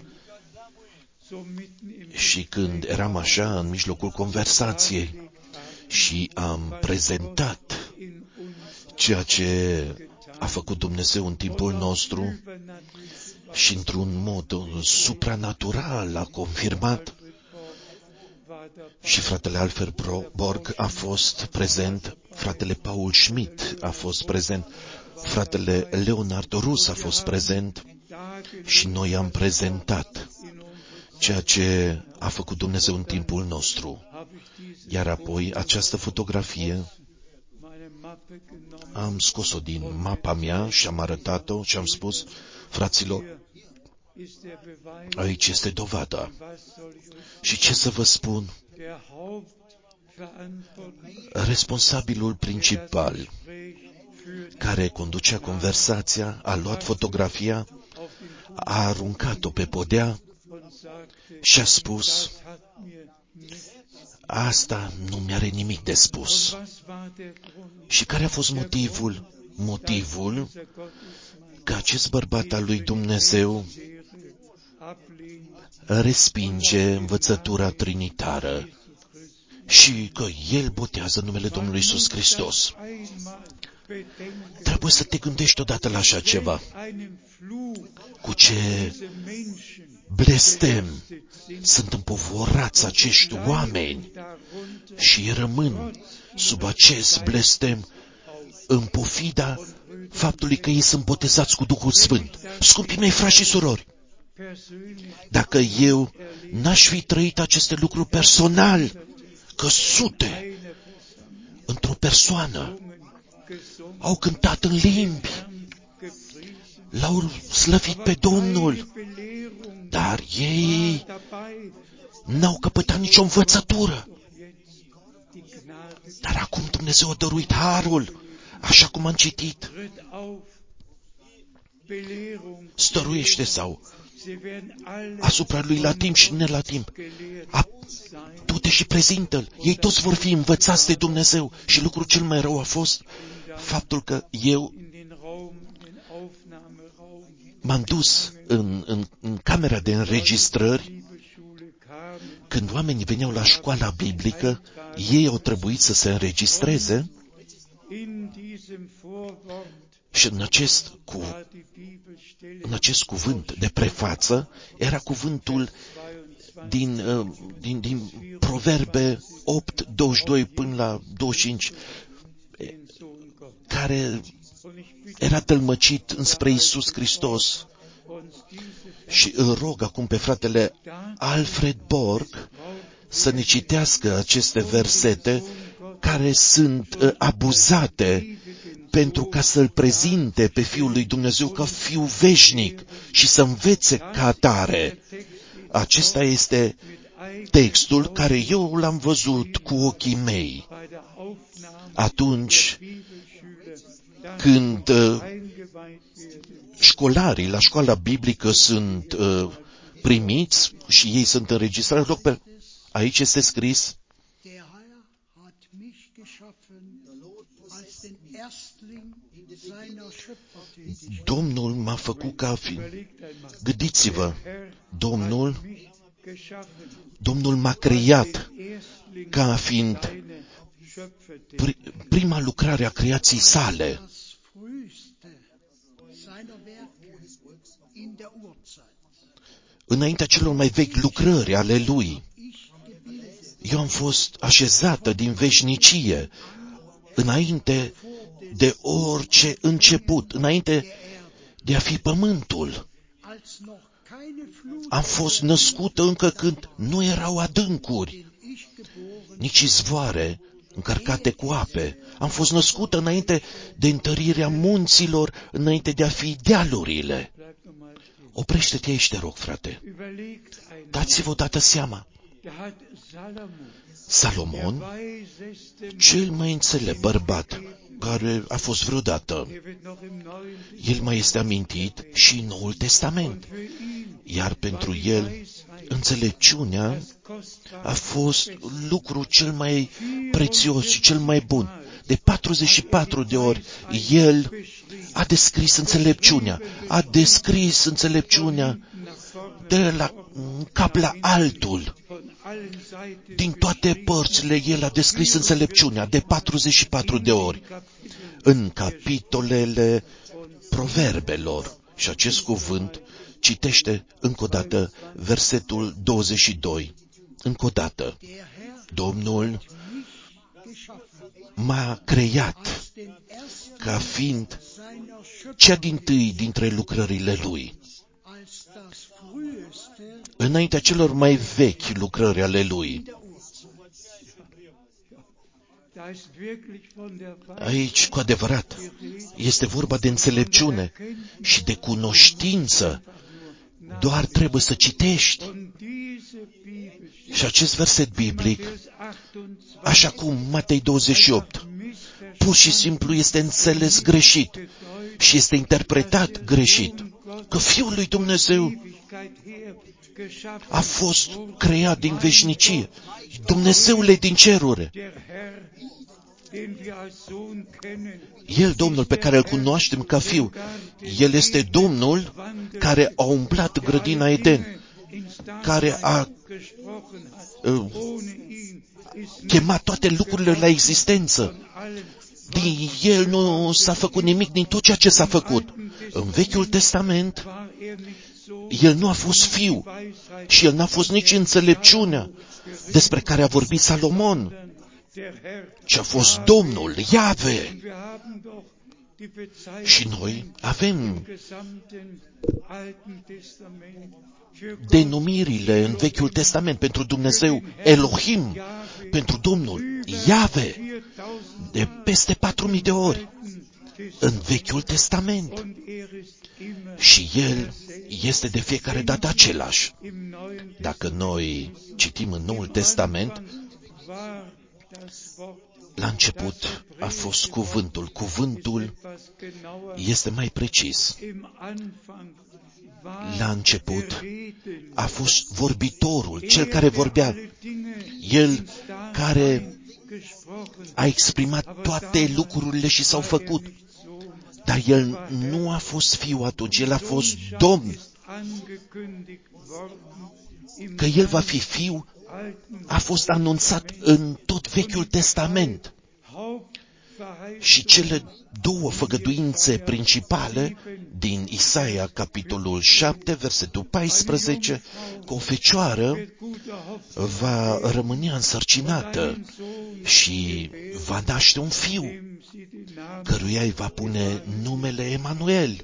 Și când eram așa în mijlocul conversației și am prezentat ceea ce a făcut Dumnezeu în timpul nostru și într-un mod supranatural a confirmat, și fratele Alfred Borg a fost prezent, fratele Paul Schmidt a fost prezent, fratele Leonard Rus a fost prezent și noi am prezentat ceea ce a făcut Dumnezeu în timpul nostru. Iar apoi această fotografie am scos-o din mapa mea și am arătat-o și am spus, fraților, aici este dovada. Și ce să vă spun? Responsabilul principal care conducea conversația a luat fotografia, a aruncat-o pe podea și a spus, asta nu mi-are nimic de spus. Și care a fost motivul? Motivul că acest bărbat al lui Dumnezeu respinge învățătura trinitară și că el botează numele Domnului Iisus Hristos. Trebuie să te gândești odată la așa ceva. Cu ce blestem sunt împovorați acești oameni și rămân sub acest blestem în pofida faptului că ei sunt botezați cu Duhul Sfânt. Scumpii mei, frați și surori, dacă eu n-aș fi trăit aceste lucruri personal, că sute într-o persoană au cântat în limbi, l-au slăvit pe Domnul, dar ei n-au căpătat nicio învățătură. Dar acum Dumnezeu a dăruit harul, așa cum am citit. Stăruiește sau asupra lui la timp și ne la timp. A, du-te și prezintă-l. Ei toți vor fi învățați de Dumnezeu. Și lucrul cel mai rău a fost faptul că eu m-am dus în, în, în camera de înregistrări. Când oamenii veneau la școala biblică, ei au trebuit să se înregistreze și în acest cu în acest cuvânt de prefață era cuvântul din, din, din Proverbe opt, douăzeci și doi până la douăzeci și cinci, care era tălmăcit înspre Iisus Hristos. Și îl rog acum pe fratele Alfred Borg să ne citească aceste versete care sunt uh, abuzate pentru ca să-L prezinte pe Fiul lui Dumnezeu ca Fiu veșnic și să învețe ca atare. Acesta este textul care eu l-am văzut cu ochii mei atunci când uh, școlarii la școala biblică sunt uh, primiți și ei sunt înregistrați. Loc pe... Aici este scris: Domnul m-a făcut ca fi. Gândiți-vă, Domnul, Domnul m-a creat ca fiind prima lucrare a creației sale. Înaintea celor mai vechi lucrări ale Lui. Eu am fost așezată din veșnicie, înainte de orice început, înainte de a fi pământul. Am fost născută încă când nu erau adâncuri, nici izvoare încărcate cu ape. Am fost născută înainte de întărirea munților, înainte de a fi dealurile. Oprește-te aici, te rog, frate. Dați-vă odată seama. Salomon, cel mai înțelept bărbat care a fost vreodată, el mai este amintit și în Noul Testament. Iar pentru el, înțelepciunea a fost lucru cel mai prețios și cel mai bun. De patruzeci și patru de ori, el a descris înțelepciunea, a descris înțelepciunea de la cap la altul. Din toate părțile, el a descris înțelepciunea de patruzeci și patru de ori în capitolele Proverbelor. Și acest cuvânt citește încă o dată versetul douăzeci și doi. Încă o dată. Domnul m-a creat ca fiind cea dintâi dintre lucrările Lui. Înaintea celor mai vechi lucrări ale Lui. Aici, cu adevărat, este vorba de înțelepciune și de cunoștință. Doar trebuie să citești. Și acest verset biblic, așa cum Matei douăzeci și opt, pur și simplu este înțeles greșit și este interpretat greșit. Că Fiul lui Dumnezeu a fost creat din veșnicie. Dumnezeule din ceruri. El, Domnul pe care îl cunoaștem ca Fiu, El este Domnul care a umblat grădina Eden, care a uh, chemat toate lucrurile la existență. Din El nu s-a făcut nimic din tot ceea ce s-a făcut. În Vechiul Testament, El nu a fost Fiu și El n-a fost nici înțelepciunea despre care a vorbit Salomon, ci a fost Domnul, Iahve. Și noi avem denumirile în Vechiul Testament pentru Dumnezeu Elohim, pentru Domnul Iahve, de peste patru mii de ori în Vechiul Testament. Și El este de fiecare dată același. Dacă noi citim în Noul Testament, la început a fost cuvântul. Cuvântul este mai precis. La început a fost vorbitorul, cel care vorbea. El care a exprimat toate lucrurile și s-au făcut. Dar El nu a fost Fiu atunci, El a fost Domn. Că El va fi Fiu a fost anunțat în tot Vechiul Testament. Și cele două făgăduințe principale din Isaia, capitolul șapte, versetul paisprezece, că o fecioară va rămâne însărcinată și va naște un fiu, căruia îi va pune numele Emanuel.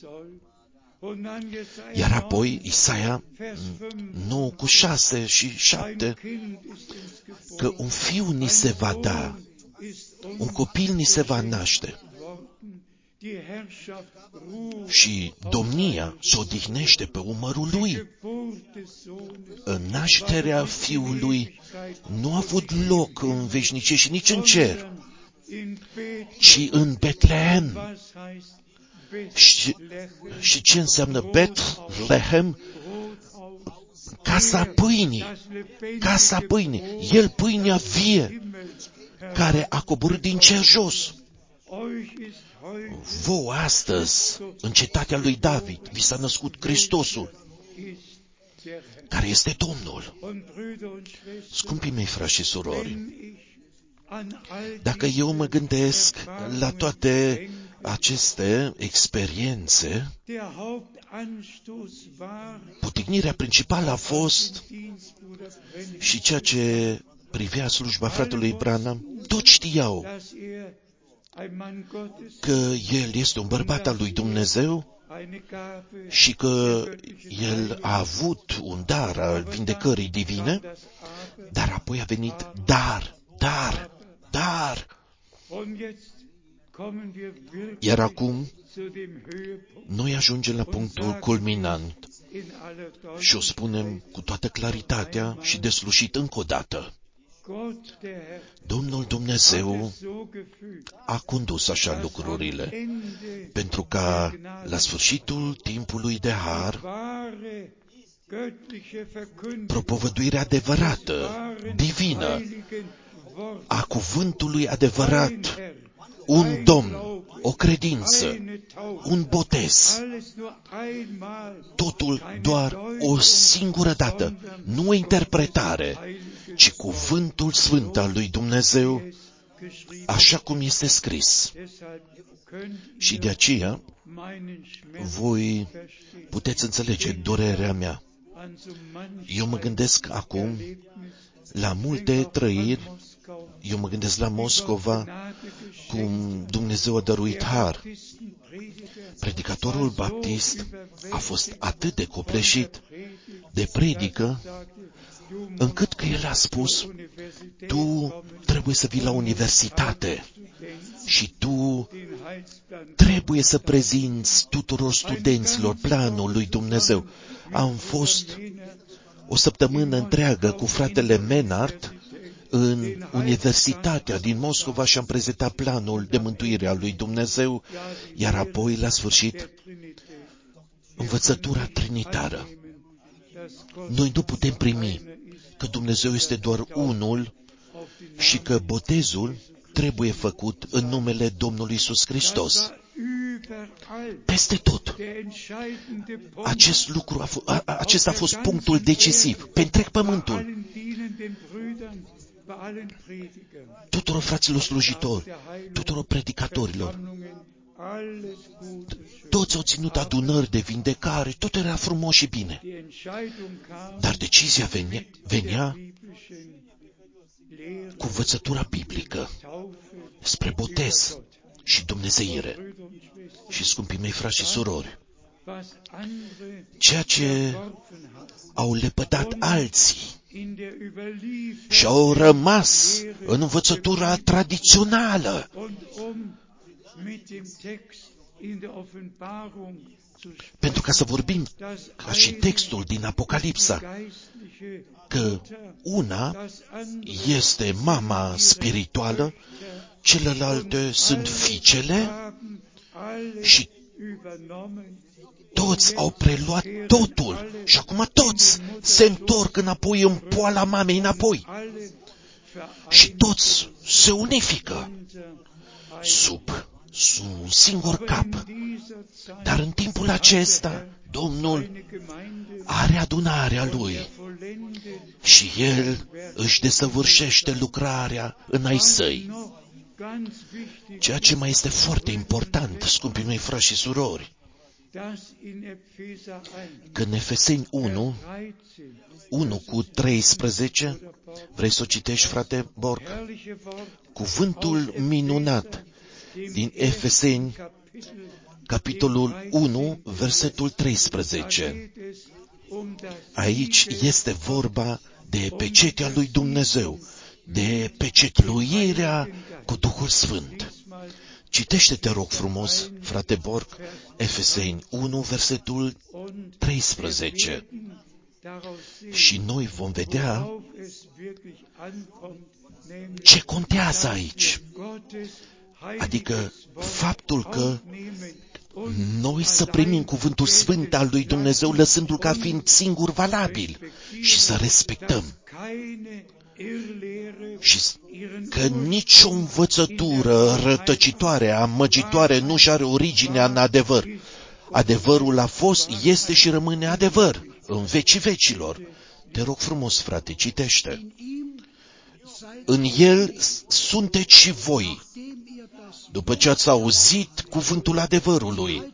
Iar apoi Isaia nouă cu șase și șapte, că un fiu ni se va da, un copil ni se va naște și domnia se odihnește pe umărul lui. Nașterea fiului nu a avut loc în veșnicie și nici în cer, ci în Betlehem. Și, și ce înseamnă Betlehem? Casa pâinii, casa pâinii. El pâinea vie, care a coborât din cer jos. Vouă astăzi, în cetatea lui David, vi s-a născut Hristosul, care este Domnul. Scumpii mei frați și surori, dacă eu mă gândesc la toate aceste experiențe, poticnirea principală a fost și ceea ce privea slujba fratelui Branham, toți știau că el este un bărbat al lui Dumnezeu și că el a avut un dar al vindecării divine, dar apoi a venit dar, dar, dar. Iar acum noi ajungem la punctul culminant și o spunem cu toată claritatea și deslușit încă o dată. Domnul Dumnezeu a condus așa lucrurile, pentru ca la sfârșitul timpului de har, propovăduirea adevărată, divină, a cuvântului adevărat, un Domn, o credință, un botez, totul doar o singură dată, nu o interpretare, ci cuvântul sfânt al lui Dumnezeu, așa cum este scris. Și de aceea, voi puteți înțelege durerea mea. Eu mă gândesc acum la multe trăiri, eu mă gândesc la Moscova, cum Dumnezeu a dăruit har. Predicatorul baptist a fost atât de copleșit de predică, încât că el a spus, tu trebuie să vii la universitate și tu trebuie să prezinți tuturor studenților planul lui Dumnezeu. Am fost o săptămână întreagă cu fratele Menard în Universitatea din Moscova și am prezentat planul de mântuire al lui Dumnezeu, iar apoi, la sfârșit, învățătura trinitară. Noi nu putem primi că Dumnezeu este doar unul și că botezul trebuie făcut în numele Domnului Iisus Hristos. Peste tot. Acest lucru a f- a, acesta a fost punctul decisiv pe întreg pământul. Tuturor fraților slujitori, tuturor predicatorilor, toți au ținut adunări de vindecare, tot era frumos și bine. Dar decizia venea, venea cu învățătura biblică spre botez și dumnezeire. Și scumpii mei frați și surori, ceea ce au lepădat alții și au rămas în învățătura tradițională, pentru ca să vorbim ca și textul din Apocalipsa, că una este mama spirituală, celelalte sunt fiicele și toți au preluat totul și acum toți se întorc înapoi în poala mamei înapoi și toți se unifică sub, sub un singur cap. Dar în timpul acesta Domnul are adunarea Lui și El își desăvârșește lucrarea în ai Săi. Ceea ce mai este foarte important, scumpii mei frați și surori, că în Efeseni unu, unu cu treisprezece, vrei să o citești, frate Borg? Cuvântul minunat din Efeseni, capitolul unu, versetul treisprezece. Aici este vorba de pecetea lui Dumnezeu, de pecetluirea cu Duhul Sfânt. Citește, te rog frumos, frate Borg, Efeseni unu, versetul treisprezece. Și noi vom vedea ce contează aici. Adică faptul că noi să primim cuvântul sfânt al lui Dumnezeu, lăsându-l ca fiind singur valabil și să respectăm. Și că nicio învățătură rătăcitoare, amăgitoare nu și are originea în adevăr. Adevărul a fost, este și rămâne adevăr în vecii vecilor. Te rog frumos, frate, citește. În el sunteți și voi, după ce ați auzit cuvântul adevărului,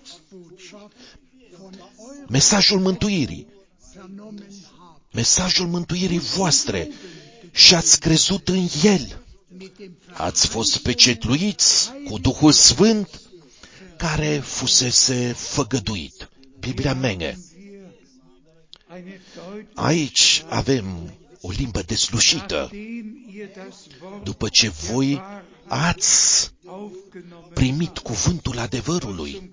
mesajul mântuirii, mesajul mântuirii voastre, și ați crezut în el. Ați fost pecetluiți cu Duhul Sfânt care fusese făgăduit. Biblia mene. Aici avem o limbă deslușită. După ce voi ați primit cuvântul adevărului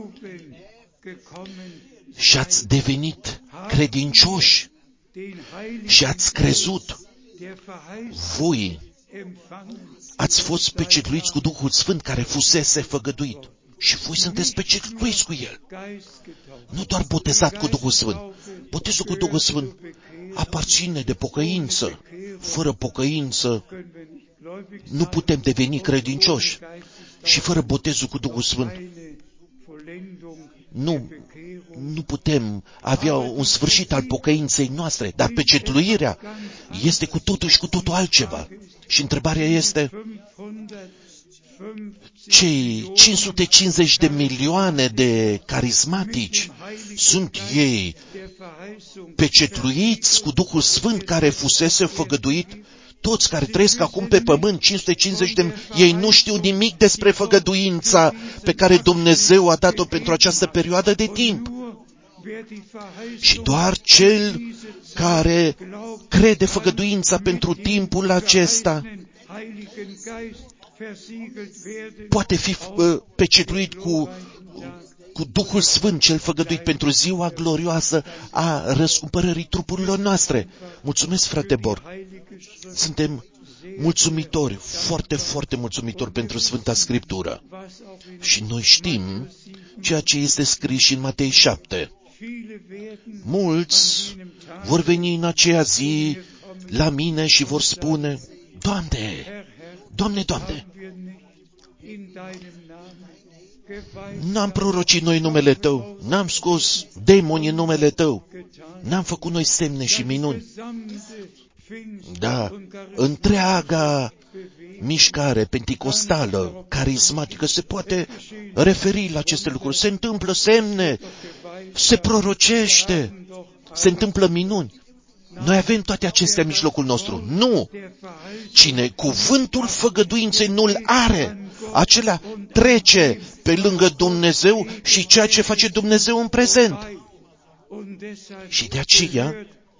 și ați devenit credincioși și ați crezut, voi ați fost pecetluiți cu Duhul Sfânt care fusese făgăduit. Și voi sunteți pecetluiți cu El. Nu doar botezat cu Duhul Sfânt. Botezul cu Duhul Sfânt aparține de pocăință. Fără pocăință nu putem deveni credincioși. Și fără botezul cu Duhul Sfânt nu, nu putem avea un sfârșit al pocăinței noastre. Dar pecetluirea este cu totul și cu totul altceva. Și întrebarea este, cei cinci sute cincizeci de milioane de carismatici, sunt ei pecetluiți cu Duhul Sfânt care fusese făgăduit? Toți care trăiesc acum pe pământ, cinci sute cincizeci de ei nu știu nimic despre făgăduința pe care Dumnezeu a dat-o pentru această perioadă de timp. Și doar cel care crede făgăduința pentru timpul acesta poate fi uh, pecetluit cu, cu Duhul Sfânt cel făgăduit pentru ziua glorioasă a răscumpărării trupurilor noastre. Mulțumesc, frate Bor. Suntem mulțumitori, foarte, foarte mulțumitori pentru Sfânta Scriptură. Și noi știm ceea ce este scris și în Matei șapte. Mulți vor veni în aceea zi la mine și vor spune, Doamne, Doamne, Doamne, n-am prorocit noi numele Tău, n-am scos demoni în numele Tău, n-am făcut noi semne și minuni. Da, întreaga mișcare penticostală, carismatică, se poate referi la aceste lucruri. Se întâmplă semne, se prorocește, se întâmplă minuni. Noi avem toate acestea în mijlocul nostru. Nu! Cine cuvântul făgăduinței nu-l are, acela trece pe lângă Dumnezeu și ceea ce face Dumnezeu în prezent. Și de aceea,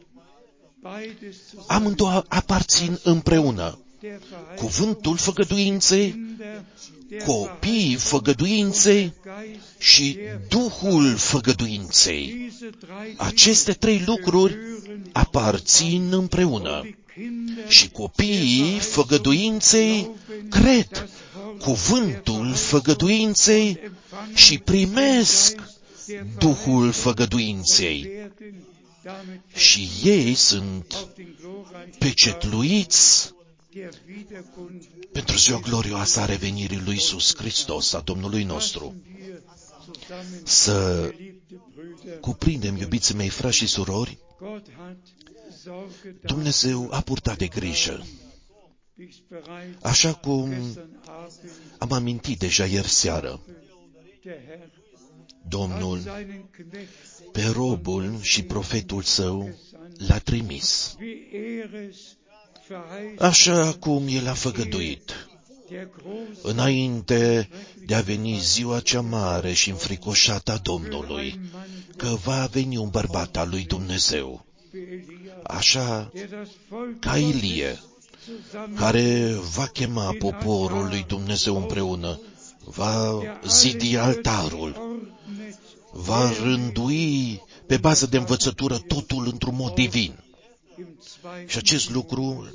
amândouă aparțin împreună. Cuvântul făgăduinței, copiii făgăduinței și Duhul făgăduinței. Aceste trei lucruri aparțin împreună. Și copiii făgăduinței cred cuvântul făgăduinței și primesc Duhul făgăduinței. Și ei sunt pecetluiți pentru ziua glorioasă a revenirii lui Iisus Hristos, a Domnului nostru. Să cuprindem, iubiții mei, frați și surori, Dumnezeu a purtat de grijă Așa cum am amintit deja ieri seară, Domnul pe robul și profetul său l-a trimis, așa cum el a făgăduit, înainte de a veni ziua cea mare și înfricoșată a Domnului, că va veni un bărbat al lui Dumnezeu, așa ca Ilie, care va chema poporul lui Dumnezeu împreună, va zidi altarul, va rândui pe bază de învățătură totul într-un mod divin. Și acest lucru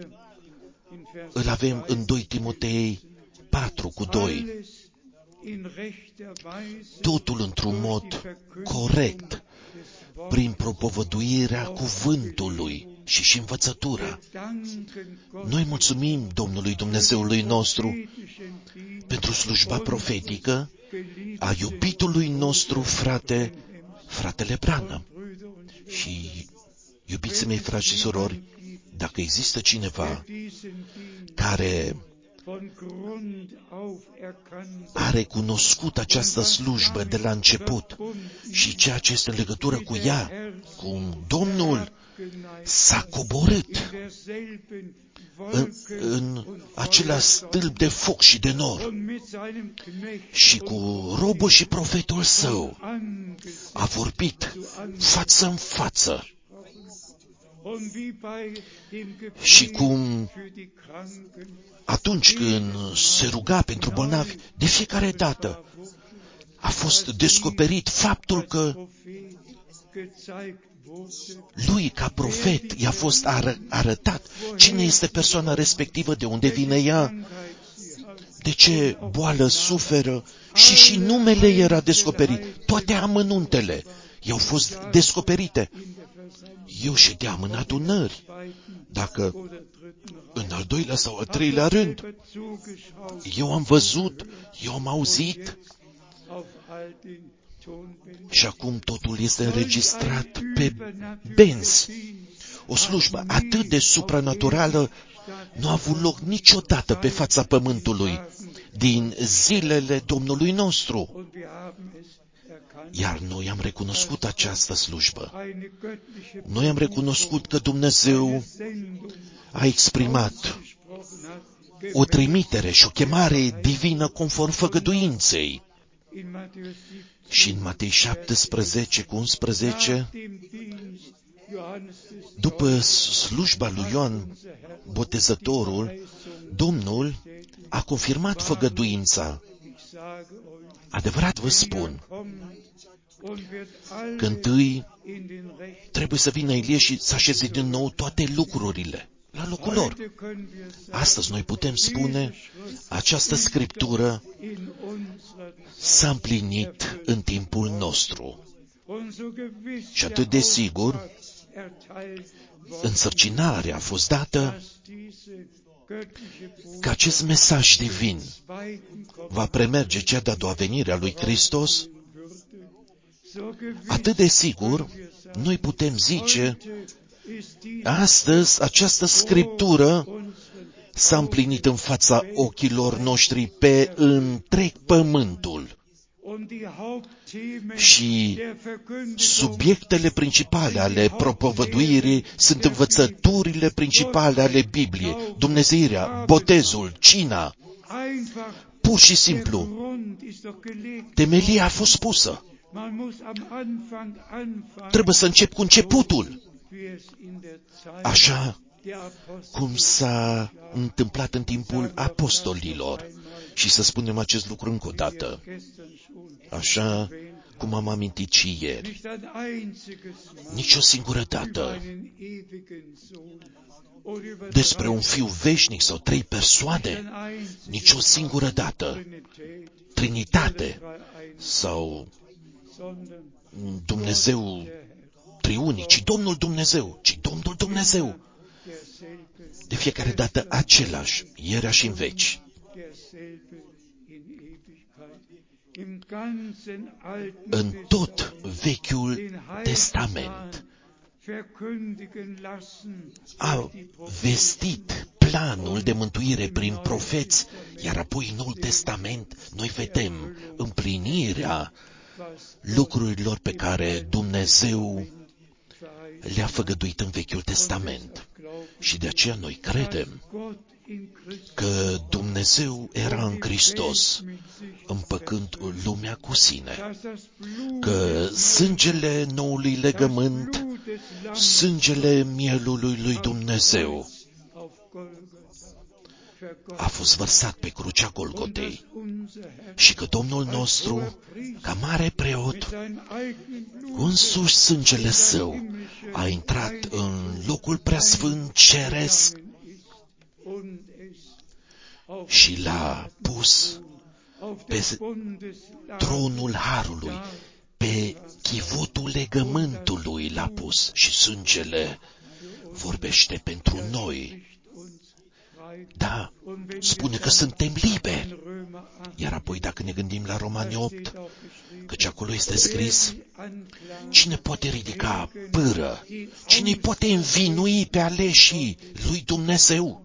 îl avem în doi Timotei patru cu doi. Totul într-un mod corect, prin propovăduirea cuvântului și și învățătura. Noi mulțumim Domnului Dumnezeului nostru pentru slujba profetică a iubitului nostru frate, fratele Branham. Și, iubiții mei frați și surori, dacă există cineva care a recunoscut această slujbă de la început și ceea ce este în legătură cu ea, cum Domnul s-a coborât în, în acela stâlp de foc și de nor și cu robul și profetul său a vorbit față în față. Și cum atunci când se ruga pentru bolnavi, de fiecare dată a fost descoperit faptul că lui, ca profet, i-a fost ară, arătat cine este persoana respectivă, de unde vine ea, de ce boală suferă, și și numele era descoperit. Toate amănuntele i-au fost descoperite. Eu ședeam în adunări. Dacă în al doilea sau al treilea rând, eu am văzut, eu am auzit, și acum totul este înregistrat pe benzi. O slujbă atât de supranaturală nu a avut loc niciodată pe fața pământului din zilele Domnului nostru. Iar noi am recunoscut această slujbă. Noi am recunoscut că Dumnezeu a exprimat o trimitere și o chemare divină conform făgăduinței. Și în Matei șaptesprezece cu unsprezece, după slujba lui Ioan Botezătorul, Domnul a confirmat făgăduința. Adevărat vă spun că întâi trebuie să vină Ilie și să așeze din nou toate lucrurile la locul lor. Astăzi noi putem spune, această scriptură s-a împlinit în timpul nostru. Și atât de sigur, însărcinarea a fost dată că acest mesaj divin va premerge cea de-a doua venire a lui Hristos. Atât de sigur, noi putem zice, astăzi această scriptură s-a împlinit în fața ochilor noștri pe întreg pământul. Și subiectele principale ale propovăduirii sunt învățăturile principale ale Bibliei, dumnezeirea, botezul, cina. Pur și simplu, temelia a fost pusă. Trebuie să încep cu începutul. Așa cum s-a întâmplat în timpul apostolilor. Și să spunem acest lucru încă o dată. Așa cum am amintit și ieri. Nici o singură dată despre un fiu veșnic sau trei persoane, nici o singură dată, Trinitate sau Dumnezeu triunic, ci Domnul Dumnezeu, ci Domnul Dumnezeu. De fiecare dată același, ierea și în veci. În tot Vechiul Testament a vestit planul de mântuire prin profeți, iar apoi în Noul Testament noi vedem împlinirea lucrurilor pe care Dumnezeu le-a făgăduit în Vechiul Testament. Și de aceea noi credem că Dumnezeu era în Hristos, împăcând lumea cu sine, că sângele noului legământ, sângele mielului lui Dumnezeu, a fost vărsat pe crucea Golgotei și că Domnul nostru, ca mare preot, cu însuși sângele său, a intrat în locul preasfânt ceresc și l-a pus pe tronul harului, pe chivotul legământului l-a pus și sângele vorbește pentru noi. Da, spune că suntem liberi. Iar apoi dacă ne gândim la Romani opt, căci acolo este scris, cine poate ridica pâră? Cine poate învinui pe aleșii lui Dumnezeu?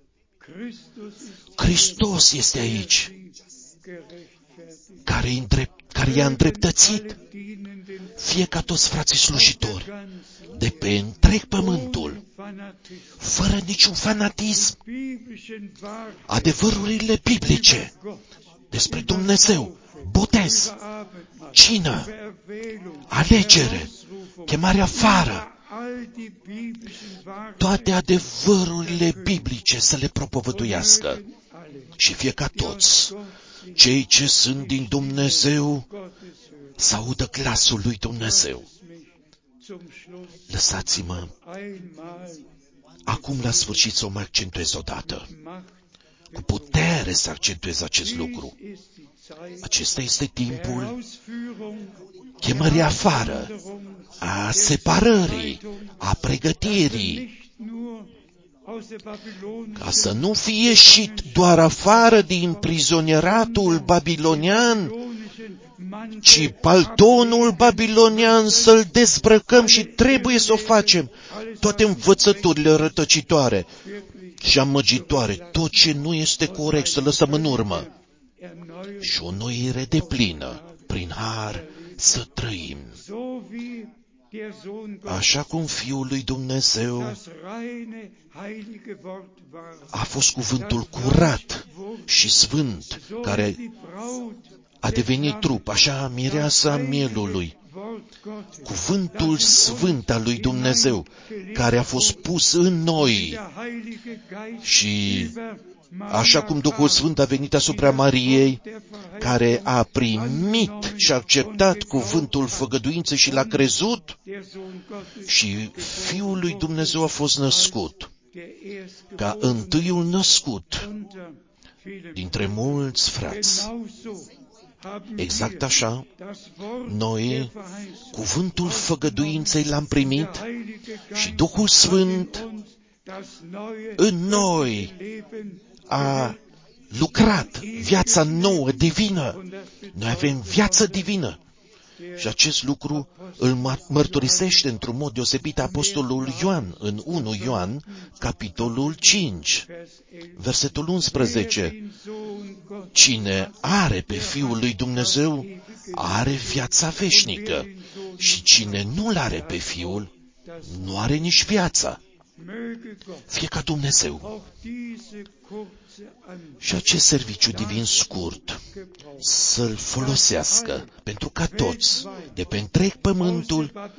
Hristos este aici, care, îndrept, care i-a îndreptățit, fie ca toți frații slujitori, de pe întreg pământul, fără niciun fanatism, adevărurile biblice despre Dumnezeu, botez, cină, alegere, chemare afară, toate adevărurile biblice să le propovăduiască și fie ca toți cei ce sunt din Dumnezeu să audă glasul lui Dumnezeu. Lăsați-mă acum la sfârșit să o mai accentuez odată. Cu putere să accentuez acest lucru. Acesta este timpul chemării afară, a separării, a pregătirii, ca să nu fie ieșit doar afară din prizonieratul babilonian, ci paltonul babilonian să-l dezbrăcăm și trebuie să o facem. Toate învățăturile rătăcitoare și amăgitoare, tot ce nu este corect să lăsăm în urmă și o noire deplină, prin har să trăim. Așa cum Fiul lui Dumnezeu a fost cuvântul curat și sfânt, care a devenit trup, așa mireasa mielului, cuvântul sfânt al lui Dumnezeu, care a fost pus în noi și așa cum Duhul Sfânt a venit asupra Mariei, care a primit și a acceptat cuvântul făgăduinței și l-a crezut, și Fiul lui Dumnezeu a fost născut, ca întâiul născut dintre mulți frați. Exact așa, noi cuvântul făgăduinței l-am primit și Duhul Sfânt în noi a lucrat viața nouă, divină. Noi avem viață divină. Și acest lucru îl mărturisește într-un mod deosebit apostolul Ioan, în unu Ioan, capitolul cinci, versetul unsprezece. Cine are pe Fiul lui Dumnezeu, are viața veșnică. Și cine nu-L are pe Fiul, nu are nici viața. Fie ca Dumnezeu și acest serviciu divin scurt să-l folosească pentru ca toți de pe întreg pământul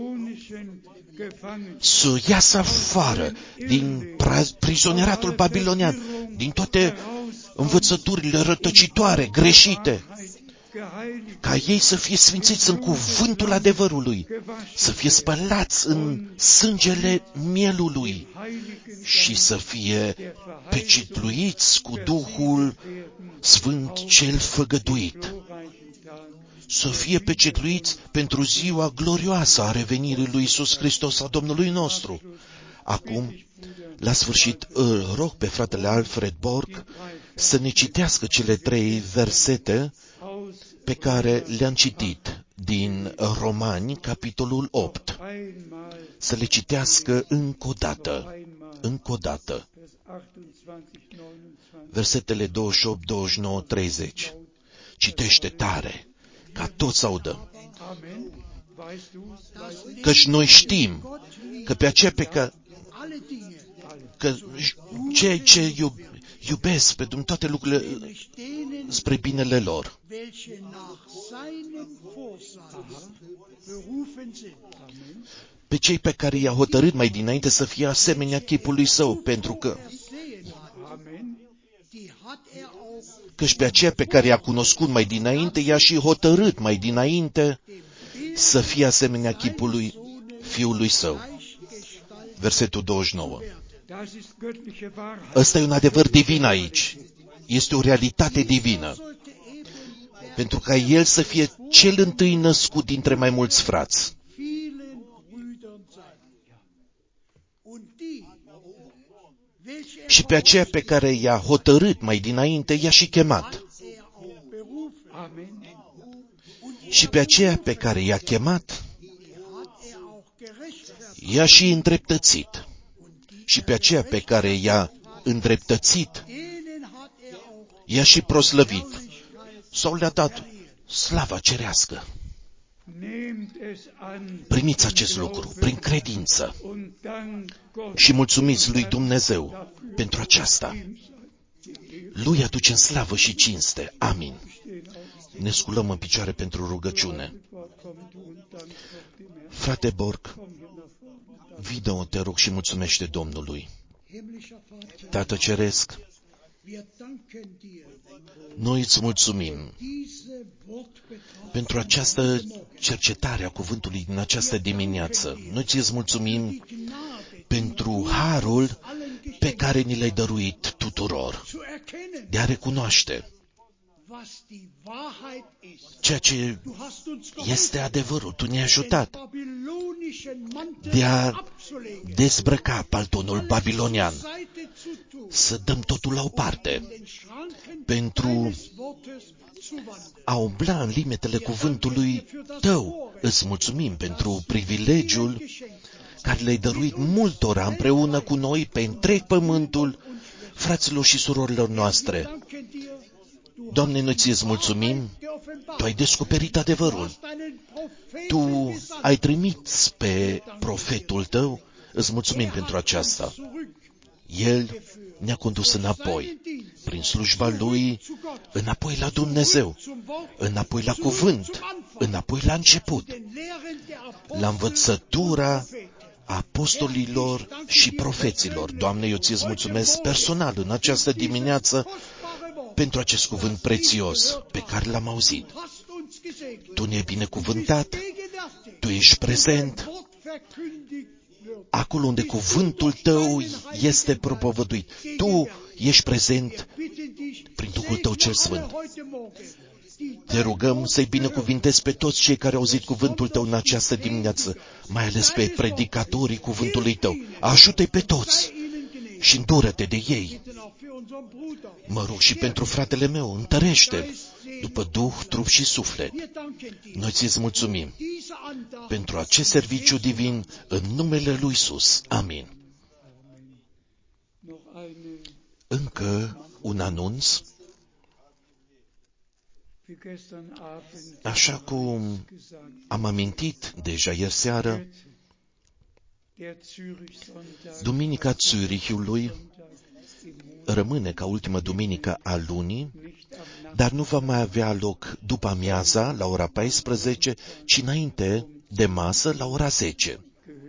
să iasă afară din prizonieratul babilonian, din toate învățăturile rătăcitoare, greșite, ca ei să fie sfințiți în cuvântul adevărului, să fie spălați în sângele mielului și să fie pecetluiți cu Duhul Sfânt cel făgăduit, să fie pecetluiți pentru ziua glorioasă a revenirii lui Iisus Hristos, a Domnului nostru. Acum, la sfârșit, îl rog pe fratele Alfred Borg să ne citească cele trei versete pe care le-am citit din Romani, capitolul opt. Să le citească încă o dată, încă o dată. Versetele douăzeci și opt, douăzeci și nouă, treizeci. Citește tare, ca toți să audă. Căci noi știm că pe aceea pe care că cei ce iub, iubesc pe Dumnezeu toate lucrurile spre binele lor. Pe cei pe care i-a hotărât mai dinainte să fie asemenea chipului său, pentru că căci pe aceea pe care i-a cunoscut mai dinainte, i-a și hotărât mai dinainte să fie asemenea chipului Fiului Său. Versetul douăzeci și nouă. Ăsta e un adevăr divin aici. Este o realitate divină. Pentru ca El să fie cel întâi născut dintre mai mulți frați. Și pe aceea pe care i-a hotărât mai dinainte, i-a și chemat. Și pe aceea pe care i-a chemat, i-a și îndreptățit. Și pe aceea pe care i-a îndreptățit, i-a și proslăvit. Sau le-a dat slava cerească. Primiți acest lucru prin credință și mulțumiți lui Dumnezeu pentru aceasta. Lui aducem slavă și cinste. Amin. Ne sculăm în picioare pentru rugăciune. Frate Borg, vină, te rog, și mulțumește Domnului. Tată Ceresc, noi îți mulțumim pentru această cercetare a cuvântului din această dimineață. Noi ți-ți mulțumim pentru harul pe care ni l-ai dăruit tuturor, de a recunoaște ceea ce este adevărul. Tu ne-ai ajutat de a dezbrăca paltonul babilonian, să dăm totul la o parte, pentru a umbla în limitele cuvântului Tău. Îți mulțumim pentru privilegiul care le-ai dăruit multora împreună cu noi pe întreg pământul, fraților și surorilor noastre. Doamne, noi ți-ți mulțumim, Tu ai descoperit adevărul. Tu ai trimis pe profetul Tău, îți mulțumim pentru aceasta. El ne-a condus înapoi, prin slujba Lui, înapoi la Dumnezeu, înapoi la cuvânt, înapoi la început, la învățătura apostolilor și profeților. Doamne, eu ți-ți mulțumesc personal în această dimineață pentru acest cuvânt prețios pe care l-am auzit. Tu ne-ai binecuvântat, Tu ești prezent acolo unde cuvântul Tău este propovăduit. Tu ești prezent prin Duhul Tău cel Sfânt. Te rugăm să-i binecuvintezi pe toți cei care au auzit cuvântul Tău în această dimineață, mai ales pe predicatorii cuvântului Tău. Ajută-i pe toți și îndură-te de ei. Mă rog și pentru fratele meu, întărește după Duh, trup și suflet. Noi ți-ți mulțumim pentru acest serviciu divin în numele lui Iisus. Amin. Încă un anunț. Așa cum am amintit deja ieri seară, Duminica Zürichului rămâne ca ultimă duminică a lunii, dar nu va mai avea loc după amiaza la ora paisprezece, ci înainte de masă la ora zece.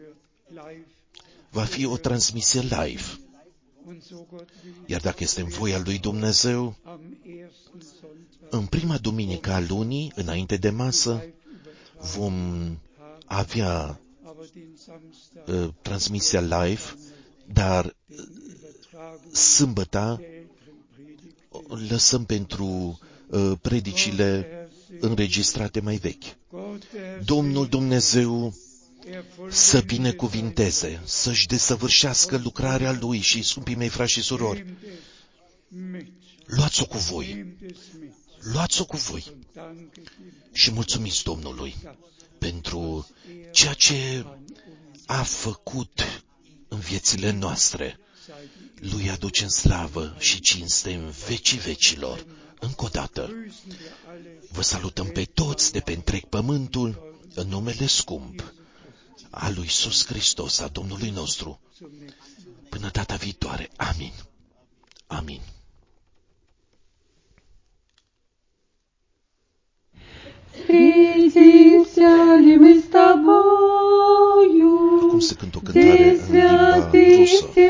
Va fi o transmisie live. Iar dacă este în voia lui Dumnezeu, în prima duminică a lunii, înainte de masă, vom avea uh, transmisia live, dar uh, sâmbăta lăsăm pentru uh, predicile înregistrate mai vechi. Domnul Dumnezeu să binecuvinteze, să-și desăvârșească lucrarea Lui și, scumpii mei frați și surori, luați-o cu voi, luați-o cu voi și mulțumiți Domnului pentru ceea ce a făcut în viețile noastre Lui aducem slavă și cinste în vecii vecilor. Încă o dată, vă salutăm pe toți de pe întreg pământul, în numele scump al lui Iisus Hristos, a Domnului nostru. Până data viitoare. Amin. Amin. Встретимся ли мы с тобою, Acum se cântă o cântare где în limba святые rusă. все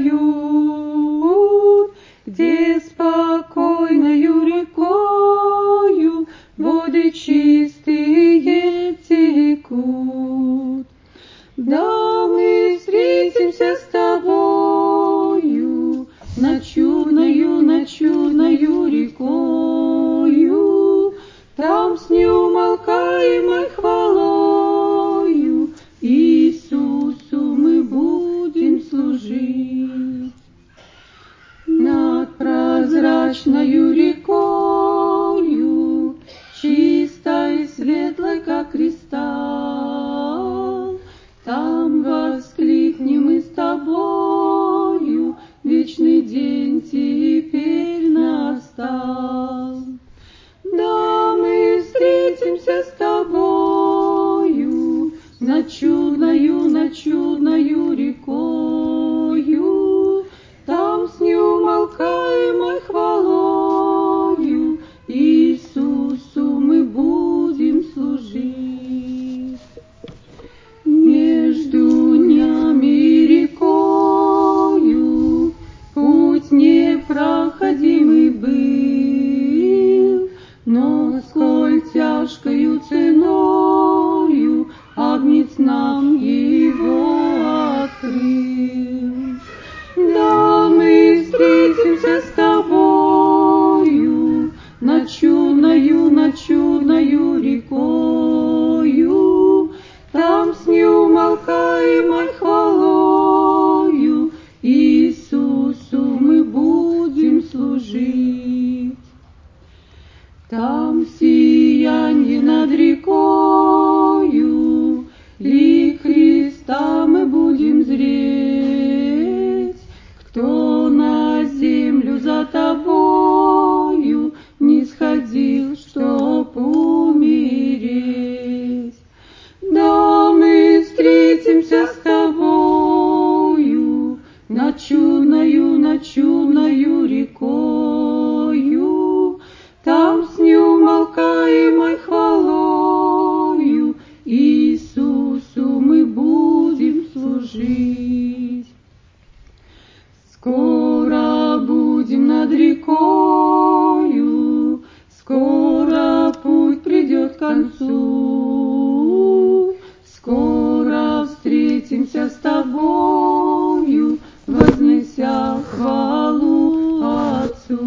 поют, где спокойною рекою воды чистые текут. Да, мы встретимся с тобою над чудною, над чудною рекою, там с неумолкаемой хвалою Иисусу мы будем служить. Над прозрачною рекою, чистой и светлой, как кристалл, там воскликнем мы с тобою, вечный день теперь настал. Да, мы встретимся с тобою над чудною, над чудною рекою, там с неумолкаемой хвалою Иисусу мы будем служить. Между днями и рекою путь непроходимый был, но сколь тяжкою ценою Агнец нам его открыл. Да, мы встретимся с тобою над чудною, над чудною рекою, там с неумолкаемой хвалою Иисусу мы будем служить. Там сиянье над рекою, лик Христа мы будем зреть. Кто на землю за тобою не сходил, чтоб умереть. Да, мы встретимся с тобою над чудною, над чудною рекою, там с неумолкаемой хвалою Иисусу мы будем служить. Скоро будем над рекою, скоро путь придет к концу, скоро встретимся с тобою, вознеся хвалу Отцу.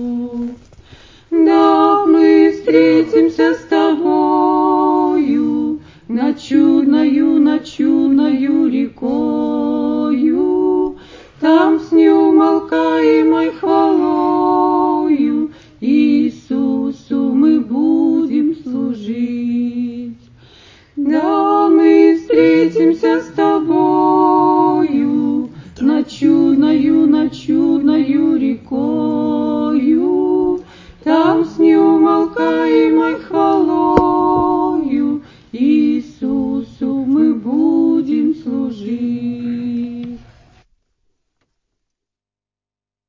Да, мы встретимся с тобою над чудною, над чудною рекою, там с неумолкаемой хвалой